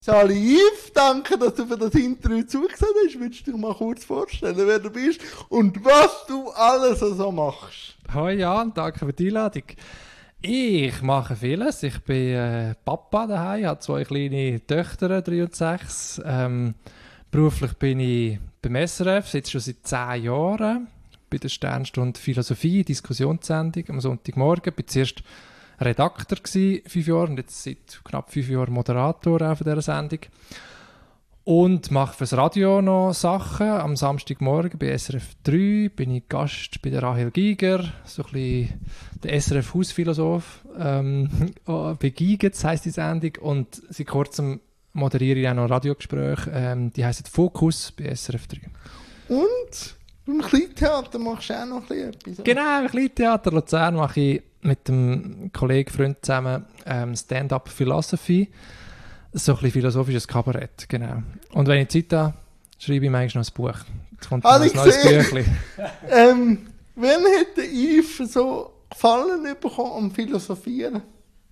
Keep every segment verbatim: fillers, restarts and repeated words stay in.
Sali Yves, danke, dass du für das Interview zugesehen hast. Würdest du dir mal kurz vorstellen, wer du bist und was du alles so machst? Hoi Jan, danke für die Einladung. Ich mache vieles. Ich bin äh, Papa daheim, habe zwei kleine Töchter, drei und sechs. Ähm, beruflich bin ich beim S R F, sitze schon seit zehn Jahren bei der Sternstunde Philosophie, Diskussionssendung am Sonntagmorgen. Bin zuerst Redakteur gsi, fünf Jahre, und jetzt seit knapp fünf Jahren Moderator auch von dieser Sendung. Und mache fürs Radio noch Sachen. Am Samstagmorgen bei S R F drei bin ich Gast bei der Rahel Giger, so ein bisschen der S R F-Hausphilosoph. Ähm, bei Gigetz heisst die Sendung. Und seit kurzem moderiere ich auch noch Radiogespräche. Ähm, die heissen Fokus bei S R F drei. Und beim Kleintheater machst du auch noch ein bisschen etwas? Genau, im Kleintheater Luzern mache ich mit einem Kollegen, Freund zusammen ähm, Stand-up Philosophy. So ein bisschen philosophisches Kabarett, genau. Und wenn ich Zeit habe, schreibe ich manchmal noch ein Buch. Jetzt kommt Habe ein ich neues gesehen. Büchlein. ähm, wann hat der Yves so Gefallen bekommen am Philosophieren?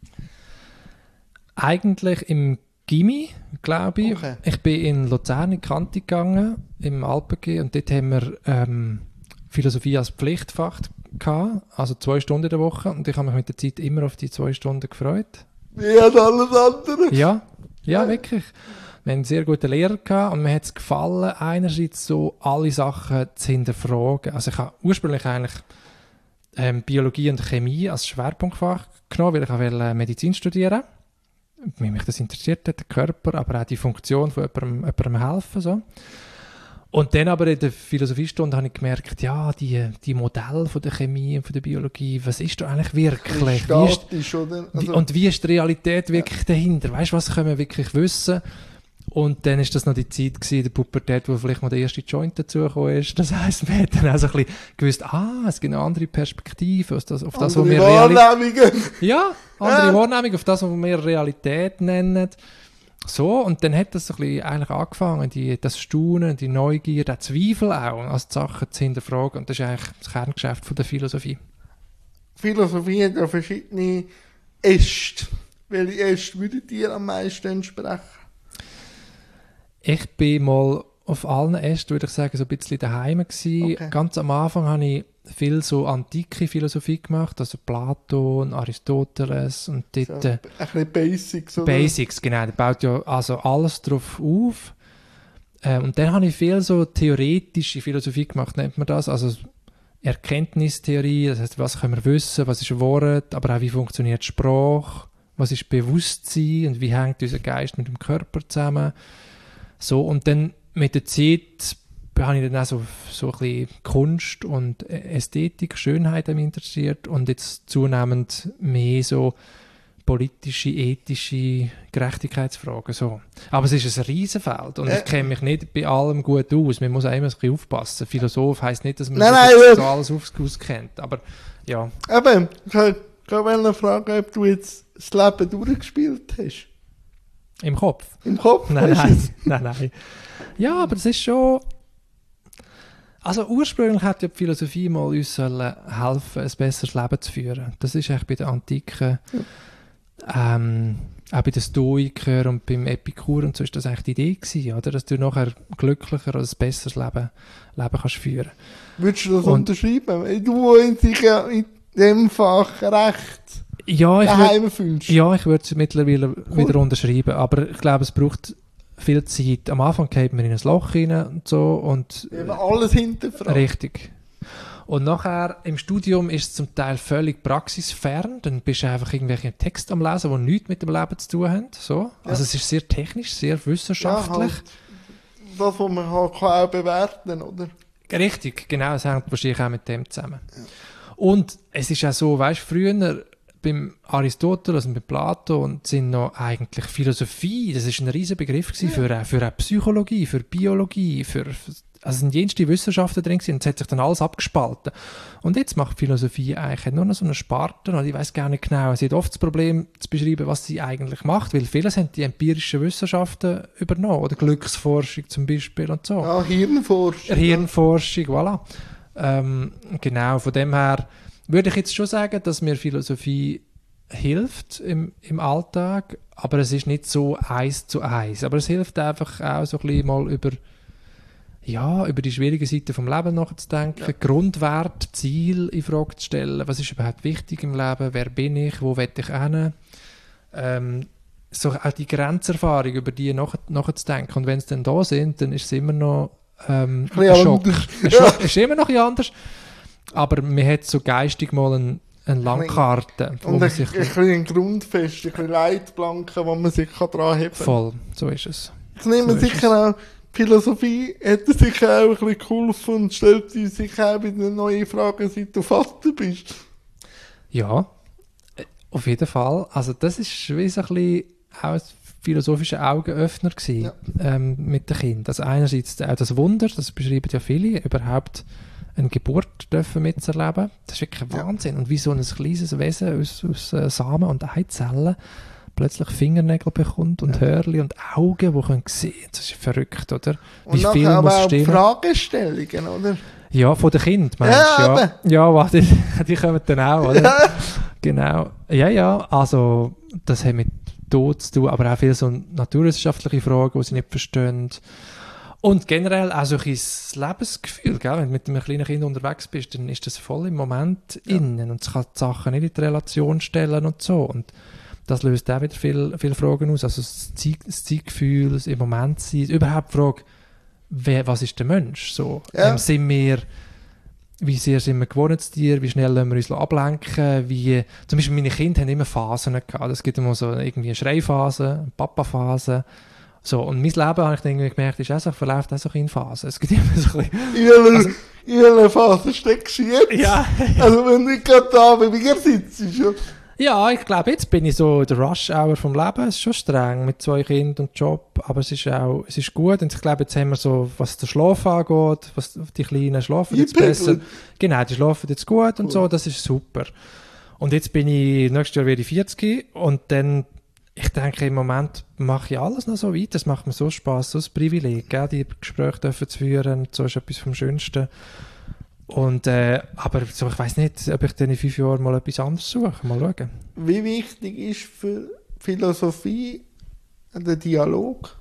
Eigentlich im Gymi, glaube ich. Okay. Ich bin in Luzern in die Kante gegangen, im Alpen-G, und dort haben wir ähm, Philosophie als Pflichtfach gehabt, also zwei Stunden in der Woche, und ich habe mich mit der Zeit immer auf die zwei Stunden gefreut. Wie hat alles andere? Ja, ja, wirklich. Wir hatten einen sehr guten Lehrer gehabt, und mir hat es gefallen, einerseits so alle Sachen zu hinterfragen. Also ich habe ursprünglich eigentlich ähm, Biologie und Chemie als Schwerpunktfach genommen, weil ich auch wollte, äh, Medizin studieren. Wie mich das interessiert hat, der Körper, aber auch die Funktion von jemandem, jemandem helfen. So. Und dann aber in der Philosophiestunde habe ich gemerkt, ja, die, die Modelle von der Chemie und von der Biologie, was ist da eigentlich wirklich? Wie ist, Statisch, oder? wie, Also, und wie ist die Realität wirklich ja. dahinter? Weißt du, was können wir wirklich wissen? Und dann war das noch die Zeit gewesen, in der Pubertät, wo vielleicht mal der erste Joint dazugekommen ist. Das heisst, wir haben dann auch so ein bisschen gewusst, ah, es gibt eine andere Perspektive auf das, auf das was wir Realität... Ja, andere ja. Wahrnehmung auf das, was wir Realität nennen. So, und dann hat das so ein bisschen eigentlich angefangen, die, das Staunen, die Neugier, der Zweifel auch, als die Sachen zu hinterfragen. Und das ist eigentlich das Kerngeschäft von der Philosophie. Philosophie hat ja verschiedene Äste. Welche Äste würden dir am meisten entsprechen? Ich bin mal auf allen Ästen, würde ich sagen, so ein bisschen daheim gewesen. Okay. Ganz am Anfang habe ich viel so antike Philosophie gemacht, also Platon, Aristoteles und dort... So, ein bisschen Basics, oder? Basics, genau. Da baut ja also alles drauf auf. Ähm, und dann habe ich viel so theoretische Philosophie gemacht, nennt man das. Also Erkenntnistheorie, das heißt, was können wir wissen, was ist ein Wort, aber auch wie funktioniert Sprache, was ist Bewusstsein und wie hängt unser Geist mit dem Körper zusammen. So, und dann mit der Zeit habe ich dann auch so, so ein bisschen Kunst und Ästhetik, Schönheit mich interessiert und jetzt zunehmend mehr so politische, ethische Gerechtigkeitsfragen. So. Aber es ist ein Riesenfeld und äh. ich kenne mich nicht bei allem gut aus. Man muss auch immer ein bisschen aufpassen. Philosoph heisst nicht, dass man nein, sich nein, so alles auskennt. Aber ja. Eben, ich wollte fragen, ob du jetzt das Leben durchgespielt hast. Im Kopf? Im Kopf? Nein, nein, nein, nein. Ja, aber es ist schon... Also ursprünglich hat ja die Philosophie mal uns sollen helfen, ein besseres Leben zu führen. Das ist eigentlich bei den Antiken, ja. ähm, auch bei den Stoikern und beim Epikur und so ist das eigentlich die Idee gewesen, oder? Dass du nachher glücklicher oder ein besseres Leben, Leben kannst führen. Würdest du das und, unterschreiben? Du in sich ja in dem Fach recht ja, ich daheim fühlst. Ja, ich würde es mittlerweile cool. wieder unterschreiben, aber ich glaube, es braucht viel Zeit. Am Anfang geht man in ein Loch rein und so. Und, eben alles hinterfragen. Richtig. Und nachher im Studium ist es zum Teil völlig praxisfern. Dann bist du einfach irgendwelche Texte am Lesen, die nichts mit dem Leben zu tun haben. So. Ja. Also es ist sehr technisch, sehr wissenschaftlich. Ja, halt das, was man halt kann auch bewerten kann, oder? Richtig, genau. Es hängt wahrscheinlich auch mit dem zusammen. Ja. Und es ist auch so, weißt du, früher... Beim Aristoteles und bei Plato und sind noch eigentlich Philosophie, das ist ein riesen Begriff gewesen, ja. für, für eine Psychologie, für Biologie, für, also sind jenste Wissenschaften drin gewesen und es hat sich dann alles abgespalten. Und jetzt macht Philosophie eigentlich nur noch so eine Sparte und ich weiss gar nicht genau, sie hat oft das Problem zu beschreiben, was sie eigentlich macht, weil vieles haben die empirischen Wissenschaften übernommen, oder Glücksforschung zum Beispiel und so. Ja, Hirnforschung. Hirnforschung, voilà. Ähm, genau, von dem her würde ich jetzt schon sagen, dass mir Philosophie hilft im, im Alltag, aber es ist nicht so eins zu eins. Aber es hilft einfach auch so ein bisschen mal über, ja, über die schwierigen Seiten vom Leben nachzudenken, ja. Grundwert, Ziel in Frage zu stellen. Was ist überhaupt wichtig im Leben? Wer bin ich? Wo will ich hin? Ähm, so auch die Grenzerfahrung, über die nach, nachzudenken. Und wenn sie dann da sind, dann ist es immer noch ähm, ein Schock. Es ja. ist immer noch ein bisschen anders. Aber man hat so geistig mal ein eine Landkarte. Und ein, sich ein, ein, ein Grundfest, ein bisschen Leitplanken, wo man sich daran heben kann. Voll, so ist es. Jetzt nehmen wir so sicher auch, Philosophie hätte sicher auch ein bisschen geholfen und stellt sich sicher auch wieder neue Fragen, seit du Vater bist. Ja, auf jeden Fall. Also das ist wie so ein bisschen auch ein philosophischer Augenöffner gewesen, ja. ähm, mit den Kindern. Also einerseits auch das Wunder, das beschreiben ja viele, überhaupt eine Geburt dürfen mitzuerleben. Das ist wirklich ein Wahnsinn. Ja. Und wie so ein kleines Wesen aus, aus äh, Samen und Eizellen plötzlich Fingernägel bekommt und ja. Hörli und Augen, die können sehen. Das ist verrückt, oder? Wie und viel aber muss auch stimmen. Fragestellungen, oder? Ja, von den Kindern, meinst du? Ja, ja. ja warte, die kommen dann auch, oder? Ja. Genau. Ja, ja, also das hat mit Tod zu tun, aber auch viele so naturwissenschaftliche Fragen, die sie nicht verstehen. Und generell auch so ein Lebensgefühl, gell? Wenn du mit einem kleinen Kind unterwegs bist, dann ist das voll im Moment ja. innen und es kann die Sachen nicht in die Relation stellen und so. Und das löst auch wieder viele viel Fragen aus. Also das, Zeit, das Zeitgefühl, das im Moment sein, überhaupt die Frage, wer, was ist der Mensch? So, ja. sind wir, wie sehr sind wir Gewohnheitstiere, wie schnell lassen wir uns ablenken, wie, zum Beispiel meine Kinder haben immer Phasen gehabt. Es gibt immer so irgendwie eine Schreiphase, eine Papaphase. So, und mein Leben, habe ich irgendwie gemerkt, ist auch so, verläuft auch so in Phasen. Es gibt immer so ein bisschen... In welcher, in welcher Phase steckst du jetzt? Ja. Also wenn du gerade da bei mir sitzt, ja. Ja, ich glaube, jetzt bin ich so der Rush-Hour vom Leben. Es ist schon streng mit zwei Kindern und Job, aber es ist auch, es ist gut. Und ich glaube, jetzt haben wir so, was den Schlaf angeht, was die Kleinen schlafen jetzt besser. Genau, die schlafen jetzt gut und cool. So, das ist super. Und jetzt bin ich, nächstes Jahr werde ich vierzig und dann, ich denke, im Moment mache ich alles noch so weiter. Es macht mir so Spass, so ein Privileg, gell? Die Gespräche dürfen zu führen. So ist etwas vom Schönsten. Und, äh, aber so, ich weiss nicht, ob ich dann in fünf Jahren mal etwas anderes suche. Mal schauen. Wie wichtig ist für Philosophie der Dialog?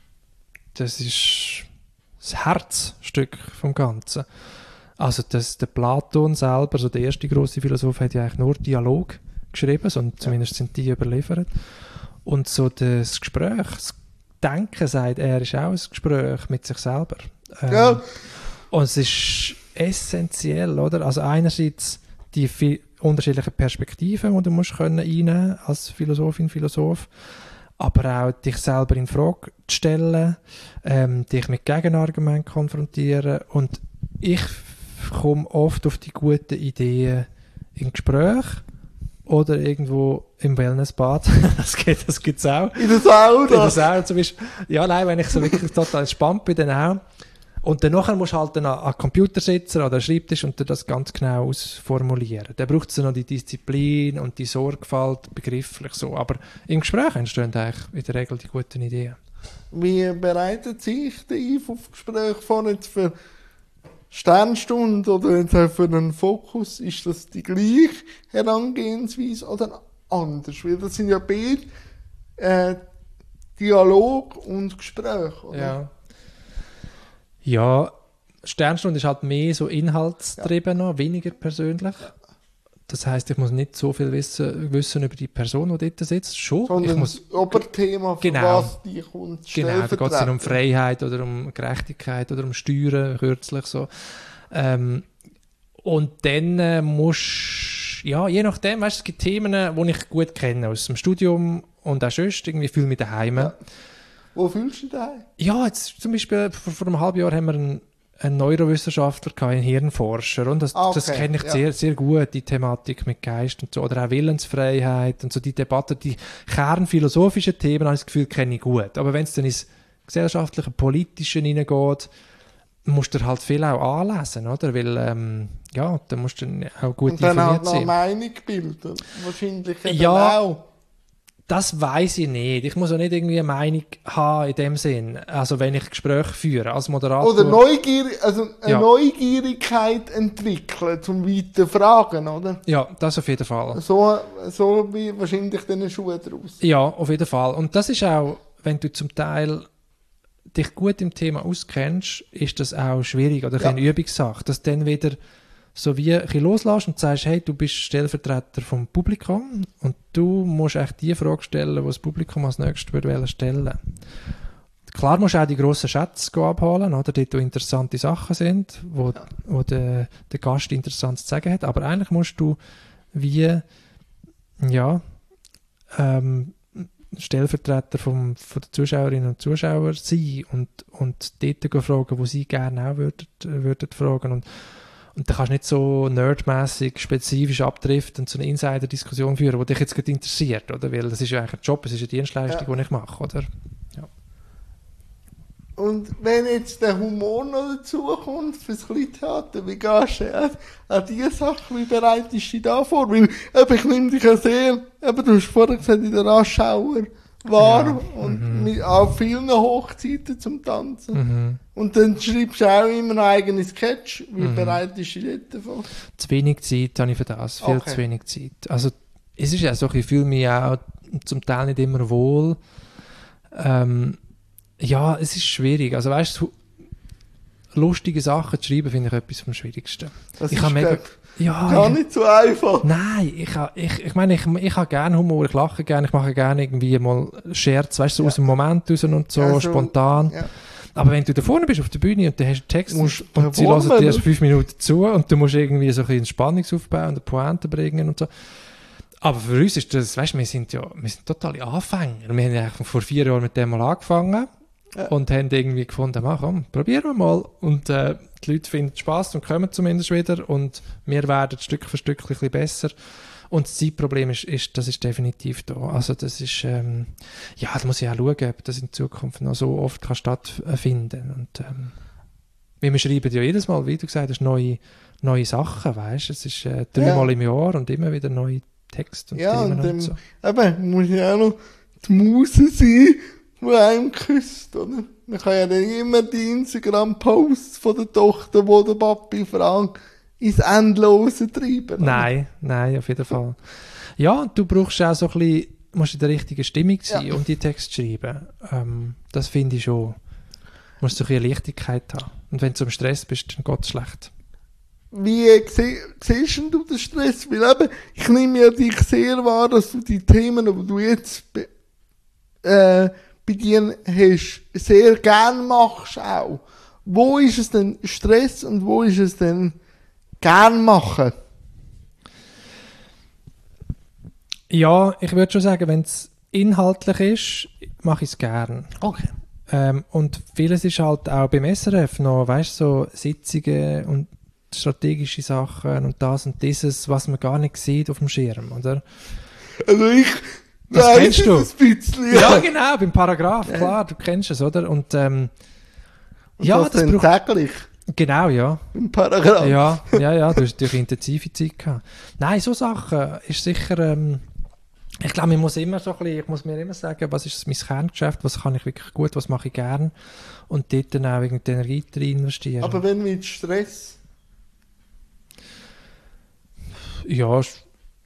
Das ist das Herzstück vom Ganzen. Also das, der Platon selber, also der erste grosse Philosoph, hat ja eigentlich nur Dialog geschrieben, so, zumindest sind die überliefert. Und so das Gespräch, das Denken, sagt er, ist auch ein Gespräch mit sich selber. Ähm, ja. Und es ist essentiell, oder? Also einerseits die vi- unterschiedlichen Perspektiven, die du musst können einnehmen als Philosophin, Philosoph, aber auch dich selber in Frage zu stellen, ähm, dich mit Gegenargumenten konfrontieren. Und ich komme oft auf die guten Ideen in Gespräch oder irgendwo im Wellnessbad. Das gibt das gibt's auch. In der Sauna? In der Sauna zum Beispiel. Ja, nein, wenn ich so wirklich total entspannt bin, dann auch. Und dann nachher musst du halt dann an einen Computer sitzen oder an Schreibtisch und das ganz genau ausformulieren. Dann braucht es noch die Disziplin und die Sorgfalt, begrifflich so. Aber im Gespräch entstehen eigentlich in der Regel die guten Ideen. Wie bereitet sich der Yves auf Gespräch vor jetzt für Sternstunde oder jetzt auch für einen Fokus? Ist das die gleiche Herangehensweise oder anders? Weil das sind ja beide äh, Dialog und Gespräch, oder? Ja. Ja, Sternstunde ist halt mehr so inhaltstrieben, ja. noch, weniger persönlich. Ja. Das heisst, ich muss nicht so viel wissen, wissen über die Person, die dort sitzt. Schon. Sondern ich muss, das Oberthema, für genau, was die kommt, genau, da geht es dann um Freiheit oder um Gerechtigkeit oder um Steuern, kürzlich so. Ähm, und dann äh, musst ja, je nachdem, weißt, es gibt Themen, die ich gut kenne, aus dem Studium und auch sonst, irgendwie fühle ich mich daheim. Ja. Wo fühlst du dich daheim? Ja, jetzt zum Beispiel vor, vor einem halben Jahr haben wir einen, einen Neurowissenschaftler gehabt, einen Hirnforscher. Und das, okay, das kenne ich ja. sehr, sehr gut, die Thematik mit Geist und so. Oder auch Willensfreiheit und so die Debatte, die kernphilosophischen Themen, habe ich das Gefühl, kenne ich gut. Aber wenn es dann ins gesellschaftliche, politische hineingeht, musst du halt viel auch anlesen, oder? Weil, ähm, ja, da musst du dann auch gut und dann informiert sein. Und dann auch noch Meinung bilden. Wahrscheinlich eben ja, auch. Das weiss ich nicht. Ich muss auch nicht irgendwie eine Meinung haben in dem Sinn. Also wenn ich Gespräche führe als Moderator. Oder Neugier, also eine Ja. Neugierigkeit entwickeln zum weiter Fragen, oder? Ja, das auf jeden Fall. So, so wie wahrscheinlich diese Schuhe draus. Ja, auf jeden Fall. Und das ist auch, wenn du zum Teil dich gut im Thema auskennst, ist das auch schwierig oder Ja. eine Übungssache, dass du dann wieder so wie ein bisschen loslässt und sagst, hey, du bist Stellvertreter vom Publikum und du musst echt die Frage stellen, die das Publikum als nächstes würde stellen. Klar musst du auch die grossen Schätze abholen, oder, dort wo interessante Sachen sind, wo, Ja. wo der, der Gast Interessantes zu sagen hat, aber eigentlich musst du wie, ja, ähm, Stellvertreter vom, von den Zuschauerinnen und Zuschauern sein und, und dort gehen fragen, wo sie gerne auch würden, würden fragen. Und, und da kannst du nicht so nerdmäßig spezifisch abdriften und so eine Insider-Diskussion führen, die dich jetzt gerade interessiert, oder? Weil das ist ja eigentlich ein Job, es ist eine Dienstleistung, Ja. die ich mache, oder? Und wenn jetzt der Humor noch dazu kommt fürs Kleintheater, wie gehst du an, an diese Sachen, wie bereitest du dich da vor? Weil eben, ich nehme dich ja sehr, eben, du hast vorher gesagt, in der Raschauer war Ja, und mhm. mit, auf vielen Hochzeiten zum Tanzen. Mhm. Und dann schreibst du auch immer einen eigenen Sketch. Wie Mhm. bereitest du dich dort vor? Zu wenig Zeit habe ich für das, viel Okay. zu wenig Zeit. Also es ist ja so, ich fühle mich auch zum Teil nicht immer wohl. Ähm, ja, es ist schwierig. Also weißt du, lustige Sachen zu schreiben, finde ich etwas vom Schwierigsten. Das Ich ist habe mega- glaub, Ja, gar ich, nicht so einfach. nein, ich, ha- ich, ich meine, ich, ich habe gerne Humor, ich lache gerne, ich mache gerne irgendwie mal Scherz, weißt du, so Ja. aus dem Moment raus und so, Ja, so- spontan. Ja. Aber wenn du da vorne bist auf der Bühne und du hast einen Text Musst und sie performen, hören dir erst ne? fünf Minuten zu und du musst irgendwie so ein bisschen Spannungsaufbau und eine Pointe bringen und so. Aber für uns ist das, weißt du, wir sind ja wir sind totale Anfänger. Wir haben ja eigentlich vor vier Jahren mit dem mal angefangen Ja. und haben irgendwie gefunden, mach, komm, probieren wir mal. Und äh, die Leute finden Spass und kommen zumindest wieder und wir werden Stück für Stück ein bisschen besser. Und das Zeitproblem ist, ist, das ist definitiv da. Also das ist, ähm, ja, da muss ich auch schauen, ob das in Zukunft noch so oft kann stattfinden. Und ähm, weil wir schreiben ja jedes Mal, wie du gesagt hast, neue, neue Sachen, weißt du. Es ist äh, dreimal Ja. im Jahr und immer wieder neue Texte und Ja, Themen und und, dann so. eben, muss ja auch noch die Muse sein, die einem küsst, oder? Man kann ja dann immer die Instagram-Posts von der Tochter, wo der Papi fragt, ins Endlose treiben. oder? Nein, nein, auf jeden Fall. Ja, und du brauchst auch so ein bisschen, musst in der richtigen Stimmung sein, Ja. um die Texte zu schreiben. Ähm, das finde ich schon. Du musst so ein bisschen Leichtigkeit haben. Und wenn du im Stress bist, dann geht es schlecht. Wie äh, sie- siehst denn du den Stress? Weil eben, ich nehme ja dich sehr wahr, dass du die Themen, die du jetzt be- äh, bei dir hast, sehr gern machst auch. Wo ist es denn Stress und wo ist es denn gern machen? Ja, ich würde schon sagen, wenn es inhaltlich ist, mache ich es gern. Okay. Ähm, und vieles ist halt auch beim S R F noch, weißt du, so Sitzungen und strategische Sachen und das und dieses, was man gar nicht sieht auf dem Schirm, oder? Also ich Das weiss kennst es du. ein bisschen. Ja, genau, beim Paragraph, klar, du kennst es, oder? Und ähm, Und ja, das, das dann braucht... täglich Genau, ja. im Paragraph. Ja, ja, ja, du hast durch intensive Zeit gehabt. Nein, so Sachen ist sicher... Ähm, ich glaube, ich muss immer so ein bisschen, ich muss mir immer sagen, was ist mein Kerngeschäft, was kann ich wirklich gut, was mache ich gern und dort dann auch irgendwie die Energie drin investieren. Aber wenn mit Stress, Ja, Sch-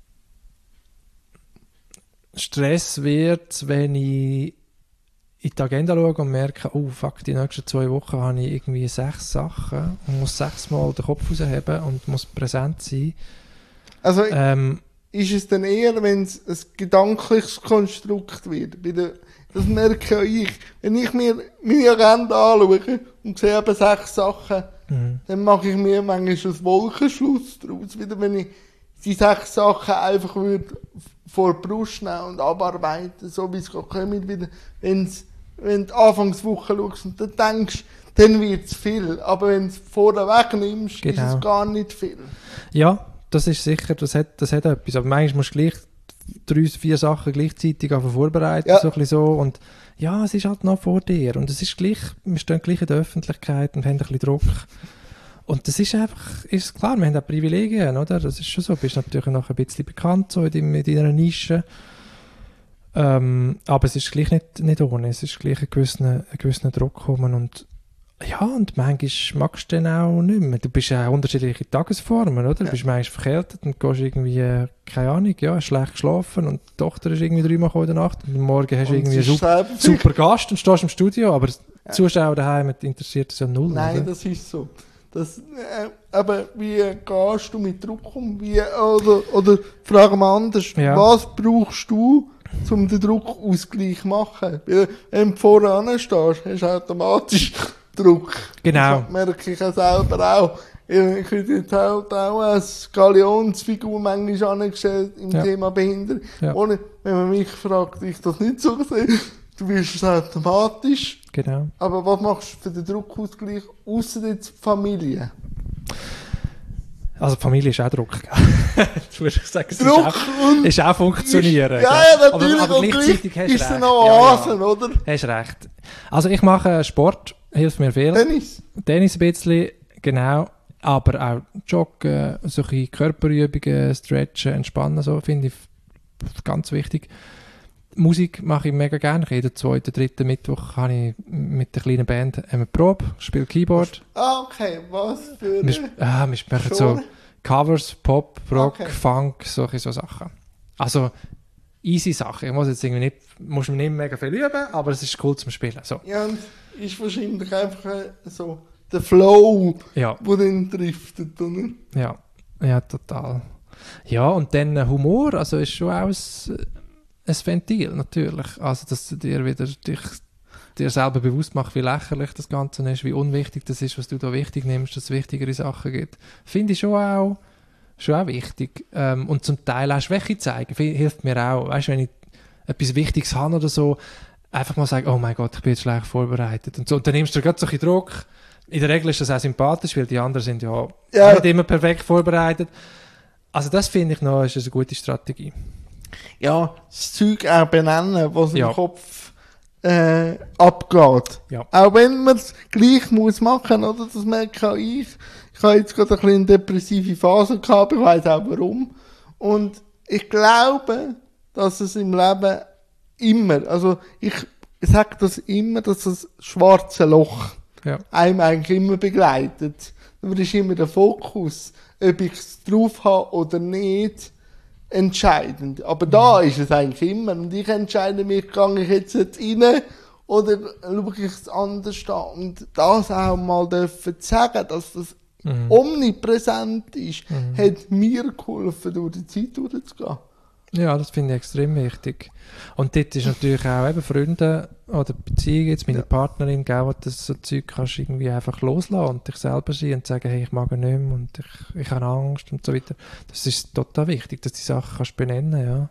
Stress wird, wenn ich in die Agenda schaue und merke, oh fuck, die nächsten zwei Wochen habe ich irgendwie sechs Sachen und muss sechsmal den Kopf rausheben und muss präsent sein. also Ähm, ist es dann eher, wenn es ein gedankliches Konstrukt wird. Bei der, das merke ja ich. Wenn ich mir meine Agenda anschaue und sehe eben sechs Sachen, mhm. dann mache ich mir manchmal einen Wolkenschluss daraus. Wieder wenn ich die sechs Sachen einfach würde vor die Brust nehmen und abarbeiten, so wie es gerade kommt. Wieder, wenn's, wenn du Anfangswoche schaust und dann denkst, dann wird es viel. Aber wenn du es vorne wegnimmst, ist Genau. es gar nicht viel. Ja, das ist sicher, das hat, das hat etwas. Aber manchmal musst du gleich drei, vier Sachen gleichzeitig einfach vorbereiten, Ja. so ein bisschen so. Und ja, es ist halt noch vor dir. Und es ist gleich, wir stehen gleich in der Öffentlichkeit und haben ein bisschen Druck. Und das ist einfach, ist klar, wir haben auch Privilegien, oder? Das ist schon so. Du bist natürlich noch ein bisschen bekannt, so in, deinem, in deiner Nische. Ähm, aber es ist gleich nicht, nicht ohne, es ist gleich ein gewisser, ein gewisser Druck gekommen und ja, und manchmal magst du dann auch nicht mehr. Du bist ja auch unterschiedliche Tagesformen, oder? Du bist manchmal verkältet und gehst irgendwie, äh, keine Ahnung, ja, hast schlecht geschlafen und die Tochter ist irgendwie dreimal gekommen in der Nacht und am Morgen hast du irgendwie einen super, super Gast und stehst im Studio, aber ja. Zuschauer daheim interessiert es ja null. Nein, oder? Das ist so. Das, äh, aber wie gehst du mit Druck um? Wie, oder, oder frage mal anders, Ja. Was brauchst du, um den Druckausgleich zu machen? Weil, wenn du vorne stehst, hast du automatisch Druck. Genau. Das merke ich ja selber auch. Ich bin jetzt halt auch als Galionsfigur manchmal angestellt im Ja. Thema Behinderung. Ja. Ohne, wenn man mich fragt, ich das nicht so sehe. Du wirst es automatisch. Genau. Aber was machst du für den Druckausgleich, ausser jetzt die Familie? Also die Familie ist auch Druck. Du musst sagen, es ist Druck auch, und ist auch funktionieren. Ja, gell? ja, natürlich. Aber, aber und gleichzeitig gleich hast du ist es recht. noch Ja, ja. Oasen, oder? Hast recht. Also ich mache Sport, hilft mir viel. Tennis. Tennis ein bisschen, genau. Aber auch Joggen, solche Körperübungen, Stretchen, Entspannen, so finde ich f- ganz wichtig. Musik mache ich mega gerne. Jeden zweiten, dritten Mittwoch habe ich mit der kleinen Band eine Probe, spiele Keyboard. Ah, okay. Was für... Wir, sp- ah, wir machen so Genre? Covers, Pop, Rock, Okay. Funk, solche so Sachen. Also easy Sachen. Ich muss jetzt irgendwie nicht, muss mir nicht mega viel üben, aber es ist cool zum Spielen. So. Ja, und ist wahrscheinlich einfach äh, so der Flow, Ja, der dann driftet, oder? ja, ja, total. Ja, und dann äh, Humor, also ist schon auch ein, ein Ventil, natürlich. Also, dass du dir wieder dich, dir selber bewusst machst, wie lächerlich das Ganze ist, wie unwichtig das ist, was du da wichtig nimmst, dass es wichtigere Sachen gibt. Finde ich schon auch, schon auch wichtig. Ähm, und zum Teil auch Schwäche zeigen, viel- hilft mir auch. Weißt du, wenn ich etwas Wichtiges habe oder so, einfach mal sagen, oh mein Gott, ich bin jetzt schlecht vorbereitet. Und, so, und dann nimmst du gerade so ein bisschen Druck. In der Regel ist das auch sympathisch, weil die anderen sind ja, Ja. nicht immer perfekt vorbereitet. Also das finde ich noch, ist eine gute Strategie. Ja, das Zeug auch benennen, was Ja. im Kopf äh, abgeht. Ja. Auch wenn man es gleich muss machen, oder? Das merke auch ich. Ich habe jetzt gerade ein bisschen eine depressive Phase gehabt, ich weiss auch warum. Und ich glaube, dass es im Leben immer, also ich sage das immer, dass das schwarze Loch Ja. einem eigentlich immer begleitet. Aber ist immer der Fokus, ob ich es drauf habe oder nicht, entscheidend. Aber da ist es eigentlich immer. Und ich entscheide mich, gehe ich jetzt rein oder schaue ich es anders an. Und das auch mal dürfen sagen, dass das Mhm. omnipräsent ist, hat mir geholfen, durch die Zeit durchzugehen. Ja, das finde ich extrem wichtig. Und dort ist natürlich auch eben Freunde oder Beziehungen, jetzt meine Ja. Partnerin, gell, wo das so Zeug kannst du irgendwie einfach loslassen und dich selber sein und sagen, hey, ich mag ihn nicht mehr und ich, ich habe Angst und so weiter. Das ist total wichtig, dass du die Sachen kannst benennen, ja.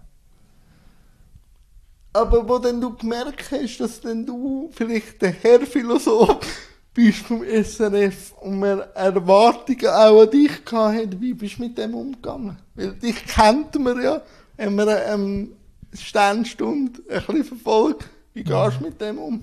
Aber wo denn du gemerkt hast, dass denn du vielleicht der Herr Philosoph bist vom S R F und man Erwartungen auch an dich gehabt hat, wie bist du mit dem umgegangen? Weil dich kennt man ja, wenn man eine ähm, Sternstunde ein bisschen verfolgt. Wie gehst du mit dem um?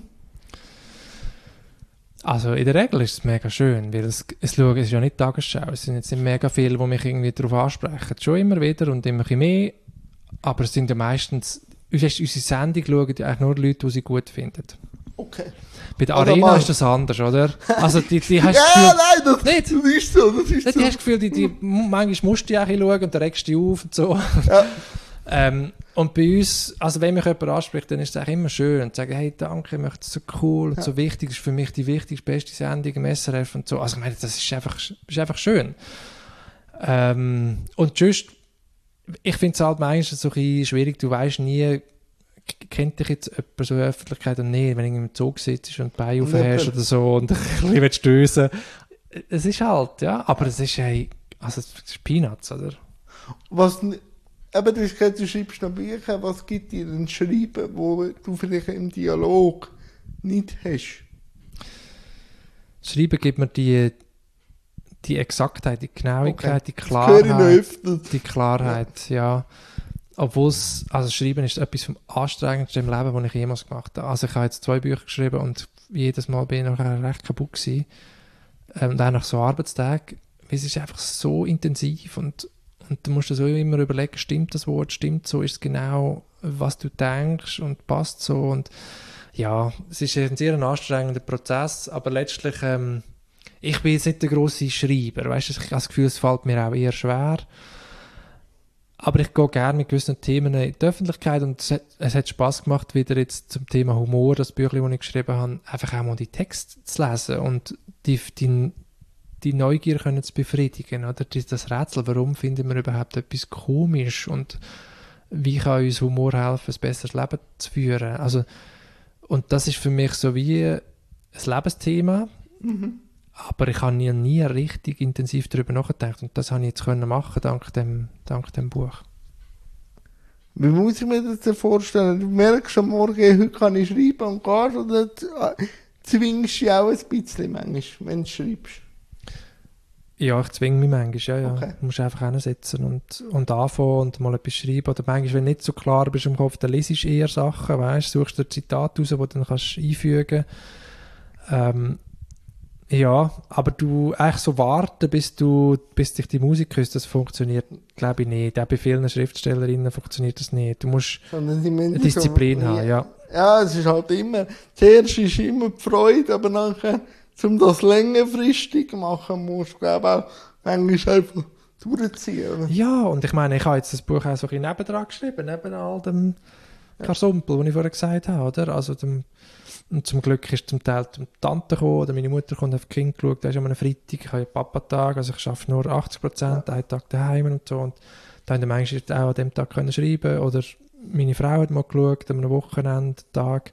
Also in der Regel ist es mega schön, weil es, es, schauen, es ist ja nicht Tagesschau, es sind jetzt nicht mega viele, die mich irgendwie darauf ansprechen. Schon immer wieder und immer ein bisschen mehr, aber es sind ja meistens, unsere Sendung schauen ja eigentlich nur Leute, die sie gut finden. Okay. Bei der Oder Arena mal. ist das anders, oder? Also die, die hast Ja, das Gefühl, nein, das, Nicht? das ist so, das ist die so. hast das Gefühl, die, die, manchmal musst du ja auch ein bisschen schauen und dann regst du dich auf und so. Ja. Ähm, und bei uns, also wenn mich jemand anspricht, dann ist es eigentlich immer schön und sagen, hey, danke, ich möchte es so cool und Ja. so wichtig, das ist für mich die wichtigste, beste Sendung im S R F und so. Also ich meine, das ist einfach, ist einfach schön. Ähm, und sonst, ich finde es halt manchmal so ein bisschen schwierig, du weißt nie, k- kennt dich jetzt jemand so in der Öffentlichkeit oder nicht, wenn du im Zug sitzt und die Beine Nicht. aufhast oder so und ein bisschen stößen. Es ist halt, ja, aber es ist, hey, also es ist Peanuts, oder? Was, n- eben, du hast gesagt, du schreibst noch Bücher, was gibt dir ein Schreiben, wo du vielleicht im Dialog nicht hast? Schreiben gibt mir die, die Exaktheit, die Genauigkeit, die Das höre ich noch Klarheit. öfter. Die Klarheit, ja. Obwohl es, also Schreiben ist etwas vom anstrengendsten im Leben, was ich jemals gemacht habe. Also ich habe jetzt zwei Bücher geschrieben und jedes Mal bin ich nachher recht kaputt gewesen. Ähm, und auch nach so Arbeitstagen, es ist einfach so intensiv und, und du musst dir so immer überlegen, stimmt das Wort, stimmt so, ist es genau, was du denkst und passt so. Und ja, es ist ein sehr anstrengender Prozess, aber letztlich, ähm, ich bin jetzt nicht der grosse Schreiber, weißt du, ich habe das Gefühl, es fällt mir auch eher schwer. Aber ich gehe gerne mit gewissen Themen in die Öffentlichkeit und es hat, es hat Spass gemacht, wieder jetzt zum Thema Humor, das Büchlein, das ich geschrieben habe, einfach auch mal die Texte zu lesen und die, die, die Neugier können zu befriedigen, oder das Rätsel, warum finden wir überhaupt etwas komisch und wie kann uns Humor helfen, ein besseres Leben zu führen. Also, und das ist für mich so wie ein Lebensthema, Mhm. aber ich habe nie, nie richtig intensiv darüber nachgedacht und das habe ich jetzt können machen dank dem, dank dem Buch. Wie muss ich mir das denn vorstellen? Du merkst am Morgen, heute kann ich schreiben und gehst, oder zwingst du dich auch ein bisschen manchmal, wenn du schreibst? Ja, ich zwinge mich manchmal, ja, ja. Okay. Du musst einfach hinsetzen und, und anfangen und mal etwas schreiben. Oder manchmal, wenn du nicht so klar bist im Kopf, dann lesest du eher Sachen, weißt, suchst dir Zitate raus, die du dann kannst einfügen kannst. Ähm, ja, aber du eigentlich so warten, bis du, bis dich die Musik hörst, das funktioniert, glaube ich, nicht. Auch bei vielen Schriftstellerinnen funktioniert das nicht. Du musst Sondern sie müssen eine Disziplin so, haben, ja. Ja, es ist halt immer, zuerst ist immer die Freude, aber nachher, um das längerfristig zu machen, musst du, glaube ich, auch manchmal einfach durchziehen. Oder? Ja, und ich meine, ich habe jetzt das Buch auch so ein bisschen nebendran geschrieben, neben all dem Karsumpel, den ich vorher gesagt habe, oder? Also dem, und zum Glück ist zum Teil die Tante gekommen, oder meine Mutter kommt auf die Kinder geschaut, da ist an einem Freitag, ich habe ja Papa-Tag, also ich arbeite nur achtzig Prozent, ja. einen Tag daheim und so, und da haben die manchmal auch an dem Tag können schreiben, oder meine Frau hat mal geschaut, an einem Wochenendtag.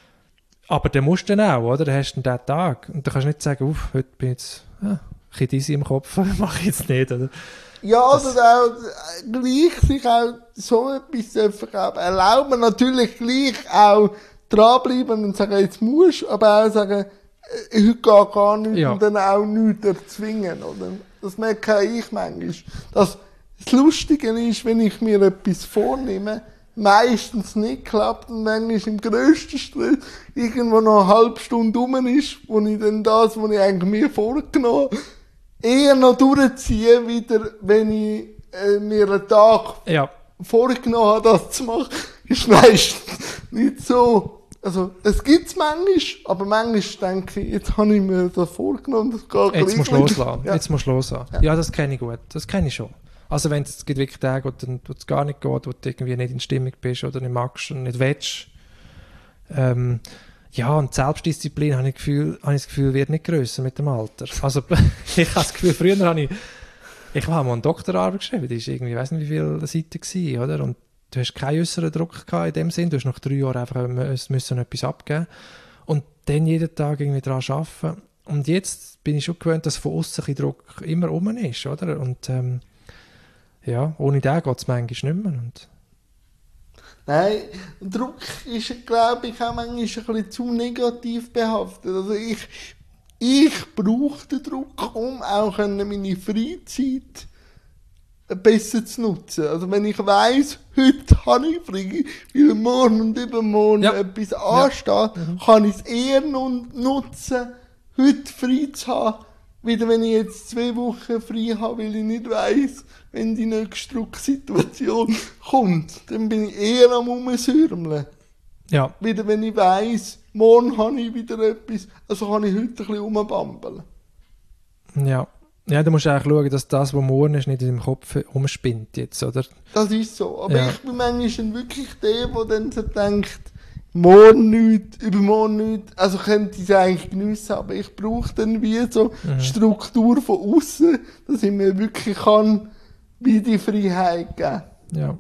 Aber dann musst du dann auch, oder? Dann hast du dann diesen Tag. Und dann kannst du nicht sagen, uff, heute bin ich jetzt ja, ein bisschen dizzy im Kopf, mache ich jetzt nicht, oder? Ja, Das- oder auch äh, gleich sich auch so etwas dürfen erlauben. Natürlich gleich auch dranbleiben und sagen, jetzt musst du, aber auch sagen, äh, heute geht gar nichts Ja. und dann auch nichts erzwingen, oder? Das merke ich manchmal. Dass das Lustige ist, wenn ich mir etwas vornehme, meistens nicht klappt und manchmal im grössten Stress irgendwo noch eine halbe Stunde rum ist, wo ich dann das, was ich eigentlich mir vorgenommen habe, eher noch durchziehe, wieder, wenn ich äh, mir einen Tag Ja, vorgenommen habe, das zu machen, ist meistens nicht so. Also, es gibt's manchmal, aber manchmal denke ich, jetzt habe ich mir das vorgenommen, das geht jetzt gleich musst du nicht. loslassen. Ja. Jetzt musst du loslassen. Ja. Ja. ja, das kenne ich gut. Das kenne ich schon. Also wenn es gibt wirklich Tage, wo dann- wo es gar nicht geht, wo du irgendwie nicht in Stimmung bist oder nicht magst und nicht willst. Ähm, ja, und die Selbstdisziplin, habe ich, Gefühl, habe ich das Gefühl, wird nicht grösser mit dem Alter. Also ich habe das Gefühl, früher habe ich, ich habe mal eine Doktorarbeit geschrieben, die war irgendwie, ich weiß nicht wie viele Seiten gewesen, oder? Und du hast keinen äußeren Druck gehabt in dem Sinn, du hast nach drei Jahren einfach müssen, müssen etwas abgeben und dann jeden Tag irgendwie daran arbeiten. Und jetzt bin ich schon gewöhnt, dass von außen ein Druck immer rum ist, oder? Und ähm, ja, ohne den geht es manchmal nicht mehr. Und Nein, Druck ist, glaube ich, auch manchmal ein bisschen zu negativ behaftet. Also ich, ich brauche den Druck, um auch meine Freizeit besser zu nutzen. Also wenn ich weiss, heute habe ich frei, weil morgen und übermorgen Ja. etwas ansteht, Mhm. kann ich es eher nun nutzen, heute frei zu haben, wieder wenn ich jetzt zwei Wochen frei habe, weil ich nicht weiss, wenn die nächste Drucksituation kommt, dann bin ich eher am Rumsürmeln. ja, Wieder wenn ich weiss, morgen habe ich wieder etwas, also kann ich heute ein bisschen rumbambeln. ja. Ja, du musst eigentlich schauen, dass das, was morgen ist, nicht in deinem Kopf umspinnt jetzt, oder? Das ist so. Aber Ja. ich bin manchmal wirklich der, der dann so denkt, morgen nichts, übermorgen nichts. Also könnte ich es eigentlich geniessen, aber ich brauche dann wie so Mhm. Struktur von außen, dass ich mir wirklich kann, wie die Freiheit geben. Ja.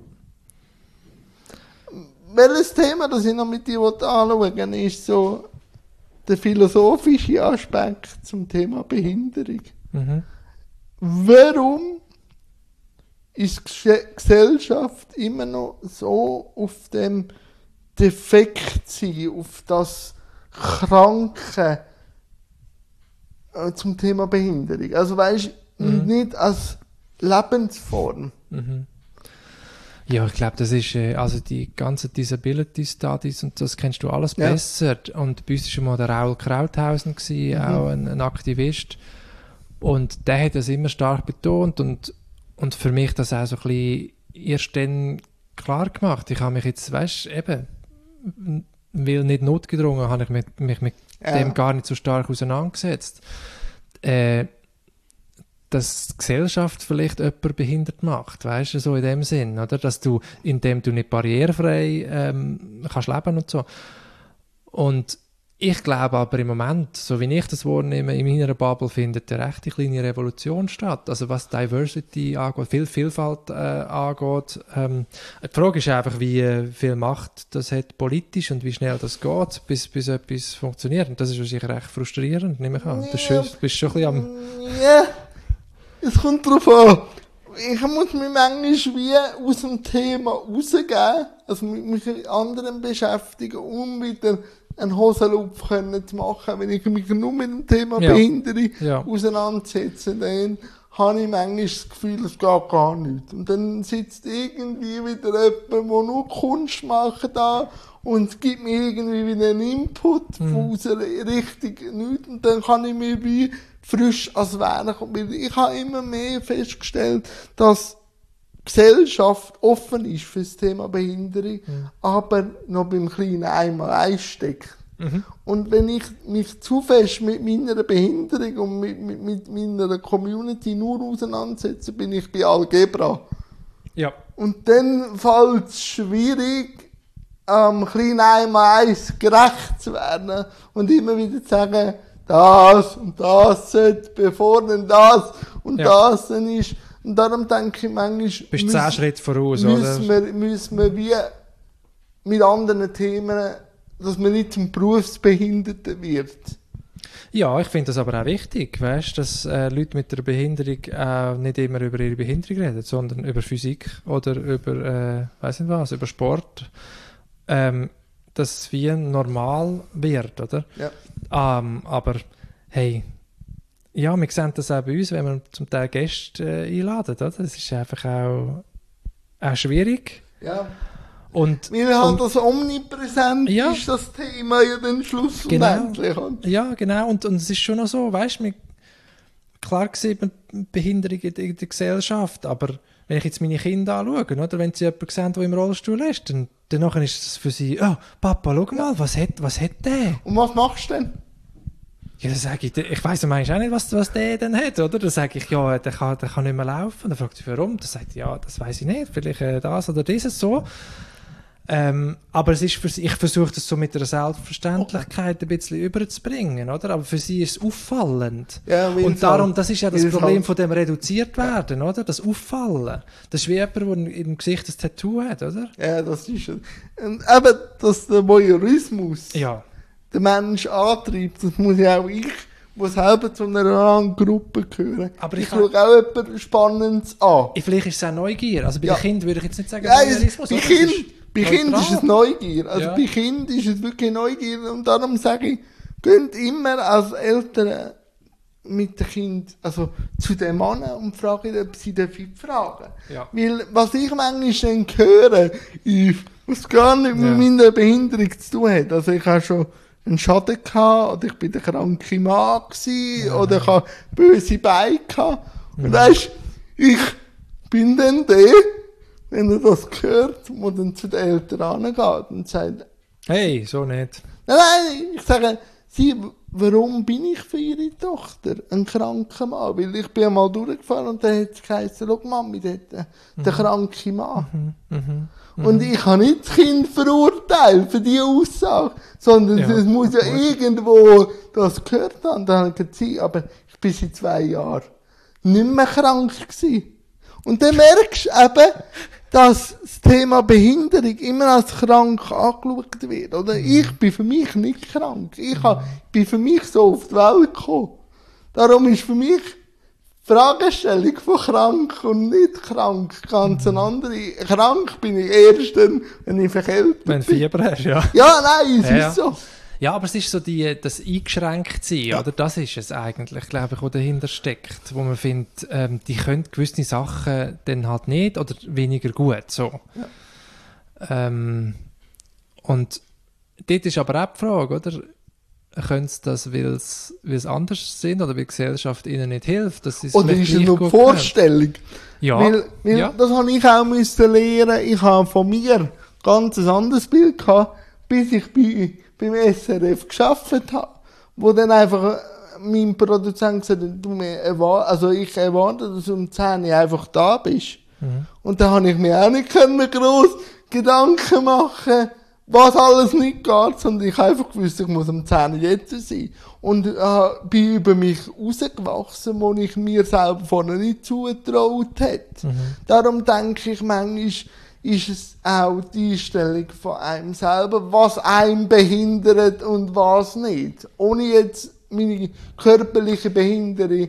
Welches Thema, das ich noch mit dir anschauen will, ist so der philosophische Aspekt zum Thema Behinderung. Mhm. Warum ist die Ges- Gesellschaft immer noch so auf dem Defekt sein, auf das Kranke äh, zum Thema Behinderung? Also weißt du, Mhm. nicht als Lebensform. Mhm. Ja, ich glaube, das ist, äh, also die ganzen Disability Studies und das kennst du alles Ja. besser. Und bei uns war schon mal der Raul Krauthausen, gewesen, Mhm. auch ein, ein Aktivist. Und der hat das immer stark betont und, und für mich das auch so ein bisschen erst dann klar gemacht. Ich habe mich jetzt, weißt du, eben, weil nicht notgedrungen, habe ich mich, mich mit Ja. dem gar nicht so stark auseinandergesetzt. Äh, dass die Gesellschaft vielleicht jemanden behindert macht, weißt du, so in dem Sinn, oder? Dass du, indem du nicht barrierefrei ähm, kannst leben und so. Und ich glaube aber im Moment, so wie ich das wahrnehme, in meiner Bubble findet eine recht kleine Revolution statt. Also was Diversity angeht, viel Vielfalt äh, angeht. Ähm, die Frage ist einfach, wie äh, viel Macht das hat politisch und wie schnell das geht, bis, bis etwas funktioniert. Und das ist wahrscheinlich recht frustrierend, nehme ich an. Das ist schön, du bist schon ein bisschen am... Ja, es kommt darauf an. Ich muss mich manchmal wie aus dem Thema rausgeben, also mit mich mit anderen beschäftigen, um wieder einen Hosenlupf können zu machen. Wenn ich mich nur mit dem Thema Ja. Behinderung Ja. auseinandersetze, dann habe ich manchmal das Gefühl, es geht gar nicht. Und dann sitzt irgendwie wieder jemand, der nur Kunst macht da und gibt mir irgendwie wieder einen Input Mhm. von unserer Richtung nichts. Und dann kann ich mir wie frisch als Wähler kommen. Weil ich habe immer mehr festgestellt, dass die Gesellschaft offen ist für das Thema Behinderung, aber noch beim kleinen einmal einsteckt. Mhm. Und wenn ich mich zu fest mit meiner Behinderung und mit, mit, mit meiner Community nur auseinandersetze, bin ich bei Algebra. Ja. Und dann fällt es schwierig, ähm, klein einmal eins gerecht zu werden und immer wieder zu sagen, das und das sollte, bevor denn das und Ja. das dann ist. Und darum denke ich manchmal, Bist zehn müssen- Schritte voraus, müssen oder? wir, müssen wir wie mit anderen Themen, dass man nicht zum Berufsbehinderten wird. Ja, ich finde das aber auch wichtig, weißt, dass äh, Leute mit einer Behinderung äh, nicht immer über ihre Behinderung reden, sondern über Physik oder über, äh, weiß nicht was, über Sport. Ähm, dass es wie normal wird, oder? Ja. Ähm, aber hey, ja, wir sehen das auch bei uns, wenn wir zum Teil Gäste äh, einladen, oder? Das ist einfach auch, auch schwierig. Ja. Und, Weil halt und das omnipräsent Ja. ist, das Thema ja dann Schluss und Genau. endlich. Und ja, genau. Und, und es ist schon noch so, weißt du, klar sieht man Behinderung in der, in der Gesellschaft, aber wenn ich jetzt meine Kinder anschaue, oder, wenn sie jemanden sehen, der im Rollstuhl ist, dann danach ist es für sie, oh, Papa, schau mal, was hat, was hat der? Und was machst du denn? Ja, dann sage ich, ich weiss manchmal auch nicht, was, was der denn hat, oder? Dann sage ich, ja, der kann, der kann nicht mehr laufen. Dann fragt sie, warum? Dann sagt sie, ja, das weiss ich nicht, vielleicht äh, das oder dieses so. Ähm, aber es ist für sie, ich versuche das so mit einer Selbstverständlichkeit ein bisschen überzubringen, oder? Aber für sie ist es auffallend. Ja, weil Und es darum, halt- das ist ja das weil es Problem halt- von dem reduziert werden, oder? Das Auffallen. Das ist wie jemand, der im Gesicht ein Tattoo hat, oder? Ja, das ist es. Und eben, dass der Voyeurismus Ja. den Mensch antreibt, das muss ja auch ich, der selber zu einer anderen Gruppe gehören. Aber ich ich schaue auch etwas Spannendes an. Vielleicht ist es auch Neugier. Also bei Ja. den Kindern würde ich jetzt nicht sagen, Ja, es, Voyeurismus, bei oder? Es Kind, ist bei Kind ist es neutral. Neugier. Also Ja. bei Kind ist es wirklich Neugier. Und darum sage ich, geht immer als Eltern mit dem Kind, also zu den Mann und frage ihn, ob sie dafür fragen. Ja. Weil, was ich manchmal dann höre, ist, was gar nicht mit Ja. meiner Behinderung zu tun hat. Also ich habe schon einen Schaden gehabt, oder ich bin der kranke Mann gewesen, Ja. oder ich habe böse Beine gehabt. Und weisst, ich bin dann der, wenn er das hört, wo dann zu den Eltern angeht und sagt, Hey, so nicht. nein, nein, ich sage, sie, warum bin ich für ihre Tochter ein kranker Mann? Weil ich bin einmal durchgefahren und dann hat es geheißen, schau Mami, dort, äh, der kranke Mann. Mhm. Und ich habe nicht das Kind verurteilt für diese Aussage, sondern Ja, es muss ja gut. irgendwo das gehört haben. Dann habe ich gesagt, aber ich bin seit zwei Jahren nicht mehr krank gewesen. Und dann merkst du eben, dass das Thema Behinderung immer als krank angeschaut wird. Oder? Ich bin für mich nicht krank. Ich hab, bin für mich so auf die Welt gekommen. Darum ist für mich die Fragestellung von krank und nicht krank ganz eine andere. Krank bin ich erst dann, wenn ich verkältet Wenn du bin. Fieber hast, ja. Ja, nein, es Ja, ist ja. so. Ja, aber es ist so die, das Eingeschränktsein, Ja. oder? Das ist es eigentlich, glaube ich, was dahinter steckt. Wo man findet, ähm, die können gewisse Sachen dann halt nicht oder weniger gut, so. Ähm, und dort ist aber auch die Frage, oder? können sie das, weil sie anders sind oder weil die Gesellschaft ihnen nicht hilft. Das ist Oder ist es nur die Vorstellung? Ja. Weil, weil ja. Das habe ich auch müssen lernen. Ich habe von mir ganz ein anderes Bild gehabt, bis ich bei, beim S R F gearbeitet habe. Wo dann einfach mein Produzent gesagt hat, du mir erwar- also ich erwarte, dass du um zehn Uhr einfach da bist. Mhm. Und da habe ich mir auch nicht können gross Gedanken machen, was alles nicht geht, sondern ich habe einfach gewusst, ich muss um zehn Uhr jetzt sein. Und äh, bin über mich rausgewachsen, wo ich mir selber vorher nicht zugetraut hätte. Mhm. Darum denke ich, manchmal ist es auch die Einstellung von einem selber, was einen behindert und was nicht. Ohne jetzt meine körperliche Behinderung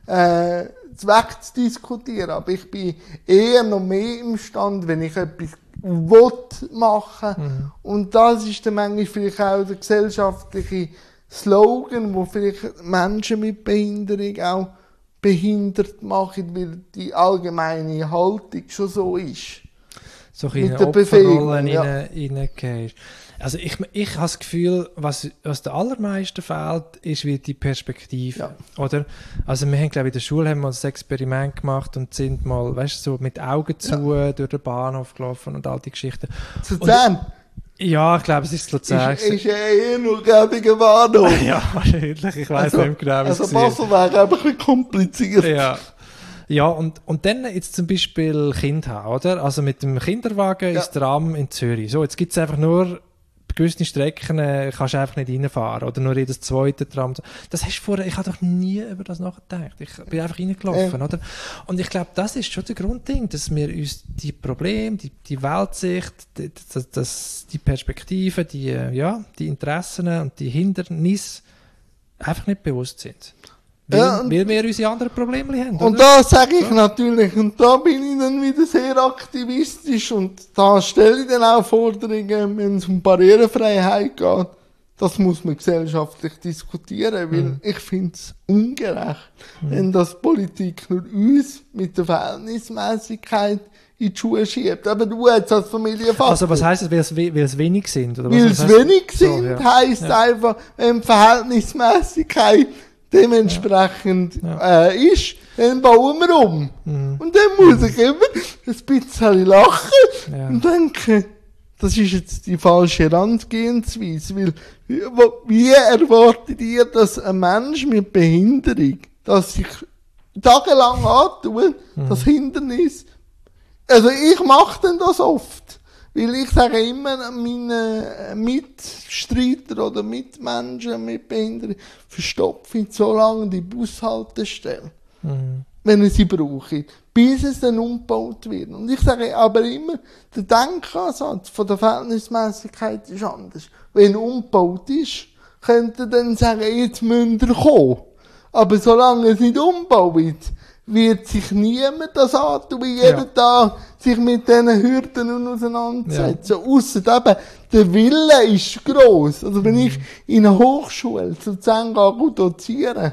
äh, wegzudiskutieren. Aber ich bin eher noch mehr imstande, wenn ich etwas will machen. Mhm. Und das ist dann manchmal vielleicht auch der gesellschaftliche Slogan, wo vielleicht Menschen mit Behinderung auch behindert machen, weil die allgemeine Haltung schon so ist. So in mit eine der Bewegung, Opferrolle ja. reingehst. Also ich, ich habe das Gefühl, was, was der allermeisten fehlt, ist wie die Perspektive. Ja. Oder? Also wir haben, glaube ich, in der Schule haben wir ein Experiment gemacht und sind mal, weißt du, so mit Augen zu Ja. durch den Bahnhof gelaufen und all die Geschichten. Zu zehn? Ja, ich glaube, es ist Luzern. Ist, ist ja eh nur gäbiger Bahnhof. Ja, wahrscheinlich. Ich weiss also, nicht genau, wie also es war. Basel wäre einfach ein bisschen kompliziert. Ja. Ja, und, und dann jetzt zum Beispiel Kind haben, oder? Also mit dem Kinderwagen Ja. ins Tram in Zürich. So, jetzt gibt es einfach nur gewisse Strecken, äh, kannst du einfach nicht reinfahren. Oder nur jedes zweite Tram. Das hast du vorher, ich habe doch nie über das nachgedacht. Ich bin einfach reingelaufen, Ja. oder? Und ich glaube, das ist schon der Grundding, dass wir uns die Probleme, die, die Weltsicht, die, das, das, die Perspektiven, die, äh, ja, die Interessen und die Hindernisse einfach nicht bewusst sind. Weil, Ja, und- weil wir unsere anderen Probleme haben. Und oder? da sage ich So. natürlich, und da bin ich dann wieder sehr aktivistisch und da stelle ich dann auch Forderungen, wenn es um Barrierefreiheit geht. Das muss man gesellschaftlich diskutieren, weil Mhm. ich finde es ungerecht, wenn das Politik nur uns mit der Verhältnismäßigkeit in die Schuhe schiebt. Aber du jetzt als Familienvater. Also was heisst das, weil es, we- weil es wenig sind? Oder was? Weil Was es heisst- wenig So, sind, ja. heisst Ja. einfach, wenn die Verhältnismäßigkeit dementsprechend Ja. Äh, ist, dann bauen wir um. Mhm. Und dann muss ich immer ein bisschen lachen Ja. und denken, das ist jetzt die falsche Herangehensweise, weil wie, wo- wie erwartet ihr, dass ein Mensch mit Behinderung, das sich tagelang antut, Mhm. das Hindernis, also ich mache denn das oft, weil ich sage immer meinen Mitstreiter oder Mitmenschen mit Behinderung, verstopfe ich so lange die Bushaltestelle, Mhm. wenn ich sie brauche, bis es dann umgebaut wird. Und ich sage aber immer, der Denkansatz von der Verhältnismäßigkeit ist anders. Wenn umgebaut ist, könnt ihr dann sagen, jetzt müsst ihr kommen. Aber solange es nicht umgebaut wird, wird sich niemand das antun, wie jeden Ja. Tag sich mit diesen Hürden auseinandersetzen. Ausser eben, der Wille ist gross. Also wenn ich in einer Hochschule zu zehn gehe, gut dozieren,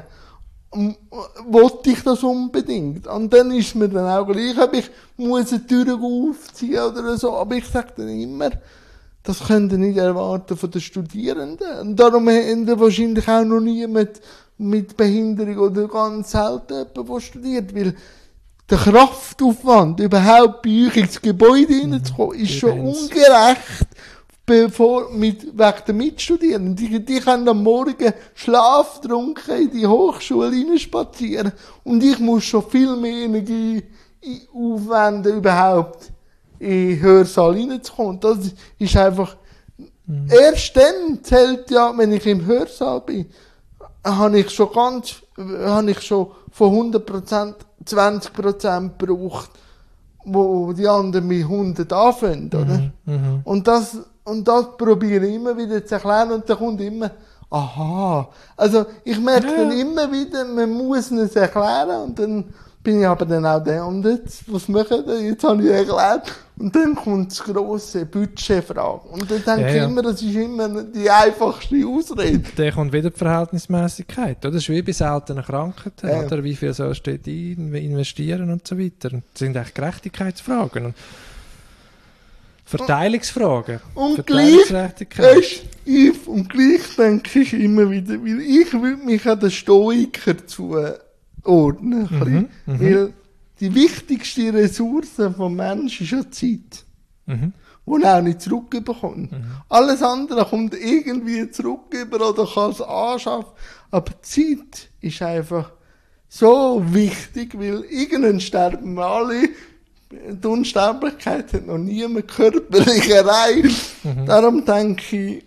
m- wollte ich das unbedingt. Und dann ist mir dann auch gleich, ob ich muss eine Tür aufziehen oder so. Aber ich sage dann immer, das könnt ihr nicht erwarten von den Studierenden. Und darum haben ihr wahrscheinlich auch noch niemand mit Behinderung oder ganz selten jemand, der studiert. Weil der Kraftaufwand, überhaupt bei euch ins Gebäude hineinzukommen, ist schon Übrigens. ungerecht. Bevor, mit, wegen der Mitstudierenden. Die, die können am Morgen schlaftrunken in die Hochschule hineinspazieren. Und ich muss schon viel mehr Energie i- aufwenden, überhaupt in den Hörsaal hineinzukommen. Das ist einfach, erst dann zählt ja, wenn ich im Hörsaal bin, habe ich schon ganz, habe ich schon von hundert Prozent zwanzig Prozent gebraucht, wo die anderen mit hundert anfangen, oder? Mhm. Und das, und das probiere ich immer wieder zu erklären und dann kommt immer, aha. Also, ich merke Ja. dann immer wieder, man muss es erklären und dann bin ich aber dann auch der, und jetzt, was machen wir? Jetzt habe ich erklärt. Und dann kommt das grosse Budgetfrage. Und dann denke Ja, ich ja. immer, das ist immer die einfachste Ausrede. Dann kommt wieder die Verhältnismäßigkeit. Oder? Das ist wie bei seltenen Krankheiten. Ja. Oder? Wie viel sollst du dort in- investieren und so weiter. Und das sind eigentlich Gerechtigkeitsfragen. Und Verteilungsfragen. Und gleich, Verteilungsgerechtigkeit. weißt, ich, und gleich denke ich immer wieder, weil ich würde mich an den Stoiker zuordnen. Mhm, mhm. Weil die wichtigste Ressource des Menschen ist ja Zeit. Mhm. Die er auch nicht zurückbekommt. Mhm. Alles andere kommt irgendwie zurück oder kann es anschaffen. Aber Zeit ist einfach so wichtig, weil irgendwann sterben wir alle. Die Unsterblichkeit hat noch niemand körperlich erreicht. Mhm. Darum denke ich,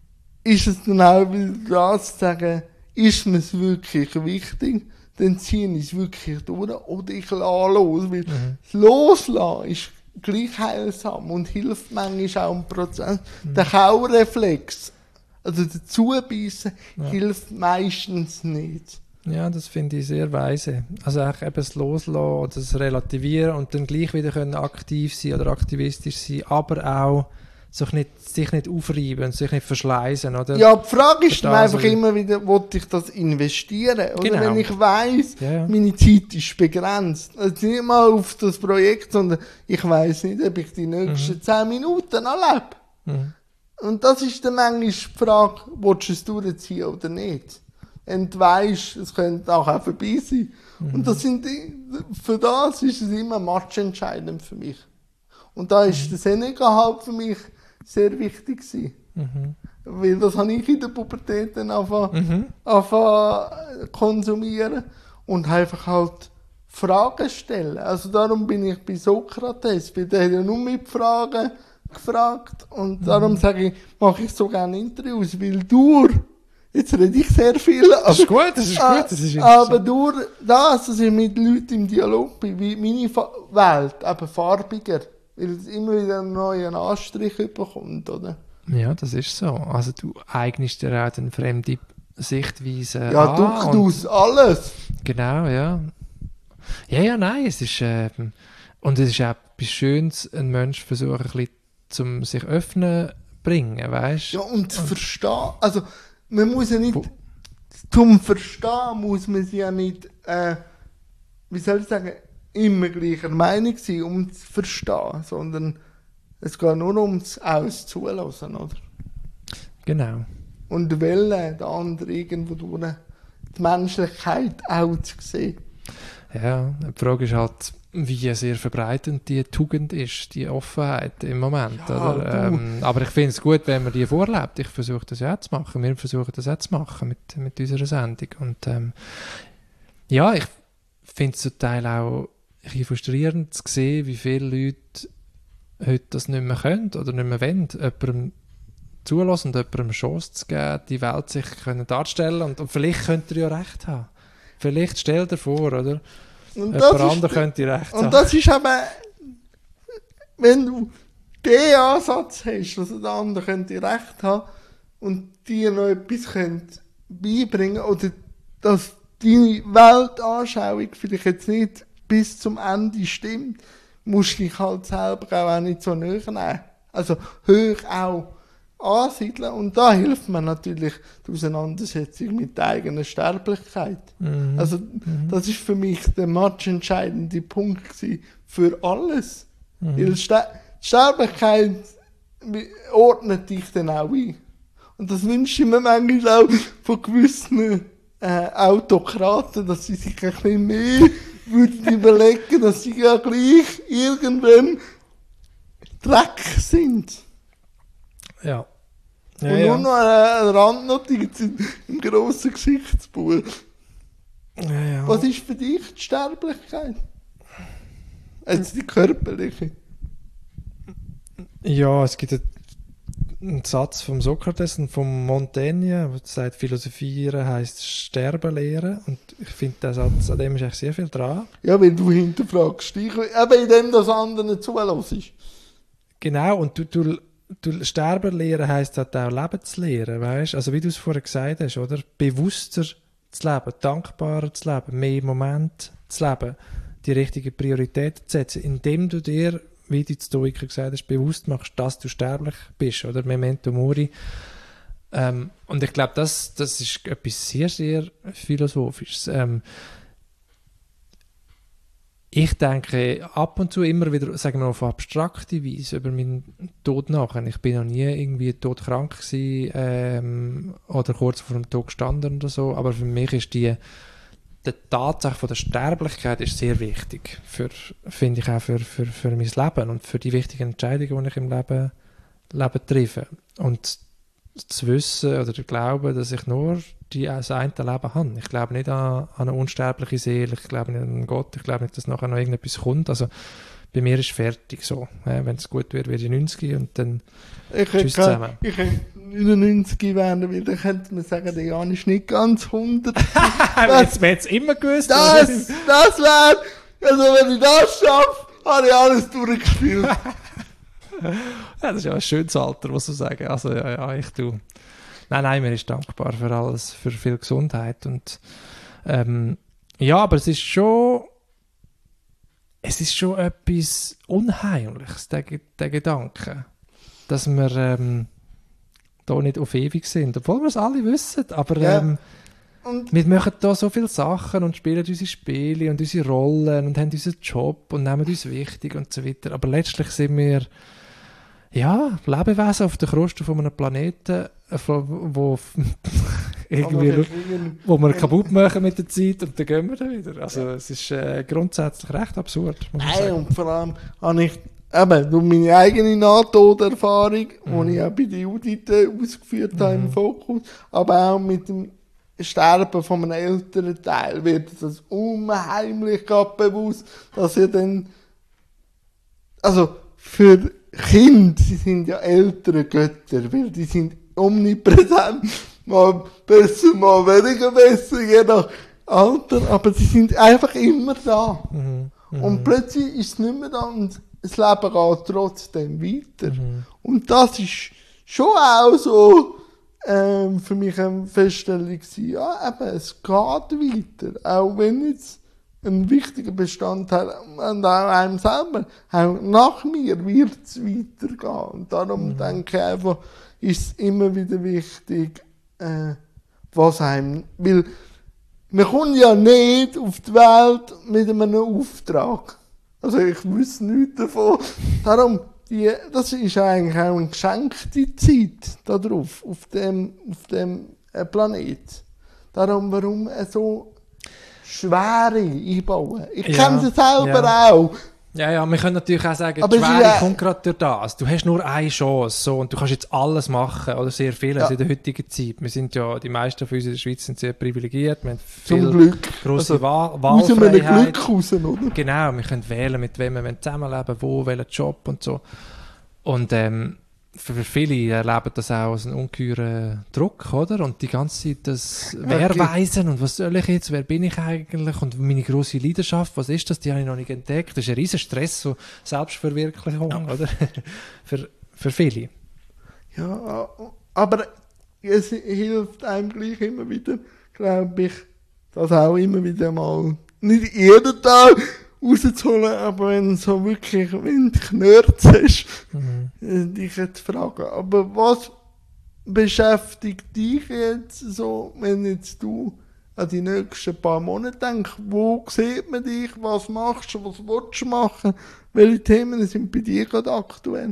ist es dann auch wieder das zu sagen, ist mir es wirklich wichtig, dann ziehe ich es wirklich durch oder ich lasse los. Weil Mhm. das Loslassen ist gleich heilsam und hilft manchmal auch im Prozess. Mhm. Der Kaureflex, also der Zubeissen, Ja. hilft meistens nicht. Ja, das finde ich sehr weise. Also auch eben das Loslassen oder das Relativieren und dann gleich wieder können aktiv sein oder aktivistisch sein, aber auch sich nicht, sich nicht aufreiben und sich nicht verschleißen, oder? Ja, die Frage ist dann Das, einfach oder- immer wieder, wollte ich das investieren? Oder Genau. wenn ich weiss, Ja, ja. meine Zeit ist begrenzt. Also nicht mal auf das Projekt, sondern ich weiss nicht, ob ich die nächsten Mhm. zehn Minuten noch lebe. Mhm. Und das ist dann manchmal die Frage, willst du es durchziehen oder nicht? Und du weisst, es könnte auch, auch vorbei sein. Mhm. Und das sind die, für das ist es immer matchentscheidend für mich. Und da ist der Seneca halt für mich sehr wichtig gewesen. Mhm. Weil das habe ich in der Pubertät dann angefangen Mhm. angefangen zu konsumieren und einfach halt Fragen stellen. Also darum bin ich bei Sokrates, weil der hat ja nur mit Fragen gefragt und darum Mhm. sage ich, mache ich so gerne Interviews, weil durch, jetzt rede ich sehr viel, aber, Das ist gut, das ist gut, das ist aber interessant. durch das, dass ich mit Leuten im Dialog bin, wie meine Fa- Welt eben farbiger, weil es immer wieder einen neuen Anstrich bekommt, oder? Ja, das ist so. Also du eignest dir auch eine fremde Sichtweise Ja, an. durch und- das alles. Genau, ja. Ja, ja, nein, es ist, ähm, und es ist auch etwas Schönes, ein Mensch versuchen, ein bisschen zum sich öffnen bringen, weißt du? Ja, und zu verstehen, also man muss ja nicht, Wo- zum Verstehen muss man sie ja nicht, äh, wie soll ich sagen, immer gleicher Meinung sein, um zu verstehen, sondern es geht nur ums Auszulassen, oder? Genau. Und wollen, der andere irgendwo durch die Menschlichkeit auch zu sehen. Ja, die Frage ist halt, wie sehr verbreitend die Tugend ist, die Offenheit im Moment. Ja, oder? du. Ähm, aber ich finde es gut, wenn man die vorlebt. Ich versuche das ja auch zu machen. Wir versuchen das auch zu machen mit, mit unserer Sendung. Und ähm, ja, ich finde es zum Teil auch ein bisschen frustrierend zu sehen, wie viele Leute heute das nicht mehr können oder nicht mehr wollen, jemandem zulassen und jemandem eine Chance zu geben, die Welt sich können darstellen und, und vielleicht könnte er ja recht haben. Vielleicht stell dir vor, oder? Und Jemand das, ist, anderes könnte recht haben. und das ist eben, wenn du den Ansatz hast, dass der andere könnte recht haben und dir noch etwas könnte beibringen oder dass deine Weltanschauung vielleicht jetzt nicht bis zum Ende stimmt, musst du dich halt selber auch nicht so nahe nehmen. Also hoch auch ansiedeln und da hilft mir natürlich die Auseinandersetzung mit der eigenen Sterblichkeit. Mhm. Also das ist für mich der matchentscheidende Punkt gewesen für alles. Mhm. Weil Ster die Sterblichkeit ordnet dich dann auch ein. Und das wünsche ich mir manchmal auch von gewissen äh, Autokraten, dass sie sich ein bisschen mehr würden überlegen, dass sie ja gleich irgendwann Dreck sind. Ja. Und Ja, nur ja. noch eine Randnotiz im, im grossen Geschichtsbuch. Ja, ja. Was ist für dich die Sterblichkeit? Also die körperliche. Ja, es gibt einen Satz vom Sokrates und vom Montaigne, der sagt, Philosophieren heisst Sterben lehren. Und ich finde, der Satz, an dem ist eigentlich sehr viel dran. Ja, weil du hinterfragst dich, eben in dem das anderen zulässt. Genau, und du, du, du Sterben lehren heisst halt auch Leben zu lehren, weißt? Also wie du es vorher gesagt hast, oder? Bewusster zu leben, dankbarer zu leben, mehr im Moment zu leben, die richtigen Prioritäten zu setzen, indem du dir, wie die Stoiker gesagt hast, bewusst machst, dass du sterblich bist, oder? Memento mori. Ähm, und ich glaube, das, das ist etwas sehr, sehr Philosophisches. Ähm, ich denke ab und zu immer wieder, sagen wir auf abstrakte Weise über meinen Tod nach. Ich bin noch nie irgendwie todkrank gewesen, ähm, oder kurz vor dem Tod gestanden oder so, aber für mich ist die, die Tatsache von der Sterblichkeit ist sehr wichtig, für, finde ich auch für, für, für mein Leben und für die wichtigen Entscheidungen, die ich im Leben, Leben treffe. Und zu wissen oder zu glauben, dass ich nur die, das eine Leben habe. Ich glaube nicht an, an eine unsterbliche Seele, ich glaube nicht an Gott, ich glaube nicht, dass nachher noch irgendetwas kommt. Also bei mir ist fertig so. Ja, wenn es gut wird, werde ich neunzig und dann ich tschüss kann, zusammen. Ich könnte neunundneunzig werden, weil dann könnte man sagen, der Jan ist nicht ganz hundert. das wäre jetzt immer gewusst. Das, das wäre, also wenn ich das schaffe, habe ich alles durchgespielt. Ja, das ist ja ein schönes Alter, muss man sagen. Also ja, ja, ich tue. Nein, nein, mir ist dankbar für alles, für viel Gesundheit und ähm, ja, aber es ist schon es ist schon etwas Unheimliches, der, der Gedanke, dass wir ähm, da nicht auf ewig sind, obwohl wir es alle wissen, aber Ja. ähm, Und wir machen da so viele Sachen und spielen unsere Spiele und unsere Rollen und haben unseren Job und nehmen uns wichtig und so weiter, aber letztlich sind wir ja, Lebewesen auf der Kruste von einem Planeten, äh, von- wo irgendwie, wo wir kaputt machen mit der Zeit und dann gehen wir dann wieder. Also es ist äh, grundsätzlich recht absurd, muss man Nein, sagen. und vor allem habe ich eben durch meine eigene Nahtoderfahrung, Mhm. die ich auch bei den Judith ausgeführt habe im Fokus, aber auch mit dem Sterben von einem älteren Teil wird das unheimlich gerade bewusst, dass ihr dann, also für Kinder, sie sind ja ältere Götter, weil die sind omnipräsent, mal besser, mal weniger besser, je nach Alter, aber sie sind einfach immer da. Mhm. Mhm. Und plötzlich ist es nicht mehr da und das Leben geht trotzdem weiter. Mhm. Und das ist schon auch so ähm, für mich eine Feststellung gewesen. Ja, eben, es geht weiter. Auch wenn jetzt ein wichtiger Bestandteil und auch einem selber, auch nach mir wird es weitergehen. Und darum Mhm. denke ich einfach, ist es immer wieder wichtig, äh, was einem, weil man kommt ja nicht auf die Welt mit einem Auftrag. Also ich wüsste nichts davon. Darum, die, das ist eigentlich auch eine geschenkte Zeit da drauf, auf dem, auf dem äh, Planet. Darum, warum äh, so schwere einbauen? Ich Ja, kenne sie selber ja. auch. Ja, ja, wir können natürlich auch sagen, Aber die es ist Schwere ja- kommt gerade durch das. Du hast nur eine Chance so, und du kannst jetzt alles machen, oder sehr vieles Ja. in der heutigen Zeit. Wir sind ja, die meisten von uns in der Schweiz sind sehr privilegiert, wir haben Zum viel Glück. grosse Also, Wahl Aus einem Wahlfreiheit. Glück raus, oder? Genau, wir können wählen, mit wem wir zusammenleben wollen, wo, welchen Job und so. Und ähm, für viele erleben das auch als einen ungeheuren Druck, oder? Und die ganze Zeit das Wer Okay. weisen und was soll ich jetzt, wer bin ich eigentlich und meine grosse Leidenschaft, was ist das, die habe ich noch nicht entdeckt. Das ist ein riesen Stress, so Selbstverwirklichung, oder? für, für viele. Ja, aber es hilft einem gleich immer wieder, glaube ich, das auch immer wieder mal, nicht jeden Tag rauszuholen, aber wenn so wirklich, wenn du Knörz hast, Mhm. äh, dich jetzt fragen. Aber was beschäftigt dich jetzt so, wenn jetzt du an die nächsten paar Monate denkst, wo sieht man dich, was machst du, was willst du machen, welche Themen sind bei dir gerade aktuell?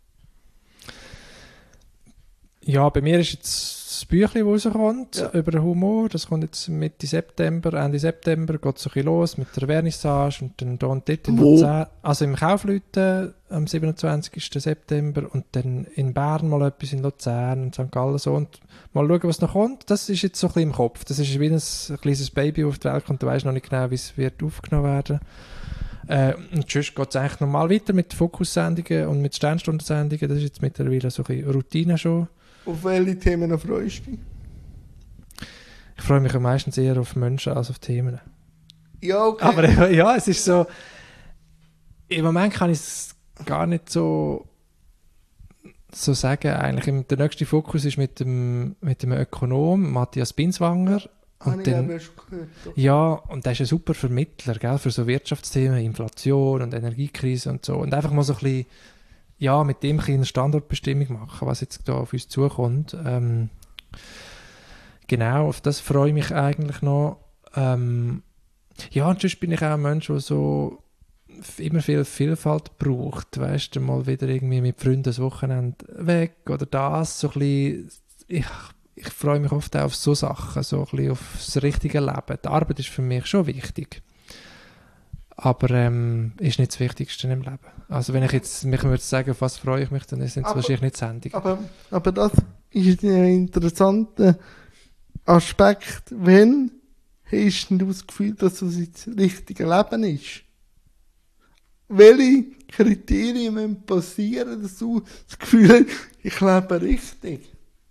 Ja, bei mir ist jetzt das Büchlein, das rauskommt, Ja. über Humor. Das kommt jetzt Mitte September, Ende September, geht so ein bisschen los mit der Vernissage und dann da und dort in Wo? Luzern. Also im Kaufleuten am siebenundzwanzigsten September und dann in Bern mal etwas in Luzern und Sankt Gallen so und mal schauen, was noch kommt. Das ist jetzt so ein bisschen im Kopf. Das ist wie ein kleines Baby, das auf die Welt kommt. Du weißt noch nicht genau, wie es wird aufgenommen werden. Äh, und sonst geht es eigentlich normal weiter mit Fokussendungen und mit Sternstunde-Sendungen. Das ist jetzt mittlerweile so ein bisschen Routine schon. Auf welche Themen freust du dich? Ich freue mich am meisten eher auf Menschen als auf Themen. Ja, okay. Aber äh, ja, es ist so. Im Moment kann ich es gar nicht so, so sagen. Eigentlich. Im- Der nächste Fokus ist mit dem, mit dem Ökonom Matthias Binswanger. Habe Und ich dann, eben schon gehört. doch. ja, und der ist ein super Vermittler, gell, für so Wirtschaftsthemen, Inflation und Energiekrise und so. Und einfach mal so ein bisschen, ja, mit dem ein bisschen eine Standortbestimmung machen, was jetzt da auf uns zukommt. Ähm, genau, auf das freue ich mich eigentlich noch. Ähm, ja, und sonst bin ich auch ein Mensch, der so immer viel Vielfalt braucht. Weißt du, mal wieder irgendwie mit Freunden das Wochenende weg oder das. So ein bisschen, ich, ich freue mich oft auch auf so Sachen, so ein bisschen auf das richtige Leben. Die Arbeit ist für mich schon wichtig. Aber ähm, ist nicht das Wichtigste im Leben. Also wenn ich jetzt mich würde sagen, auf was freue ich mich, dann sind es wahrscheinlich nicht Sendungen. Aber, aber das ist ein interessanter Aspekt. Wenn hast du das Gefühl, dass das das richtige Leben ist? Welche Kriterien müssen passieren, dass du das Gefühl hast, ich lebe richtig?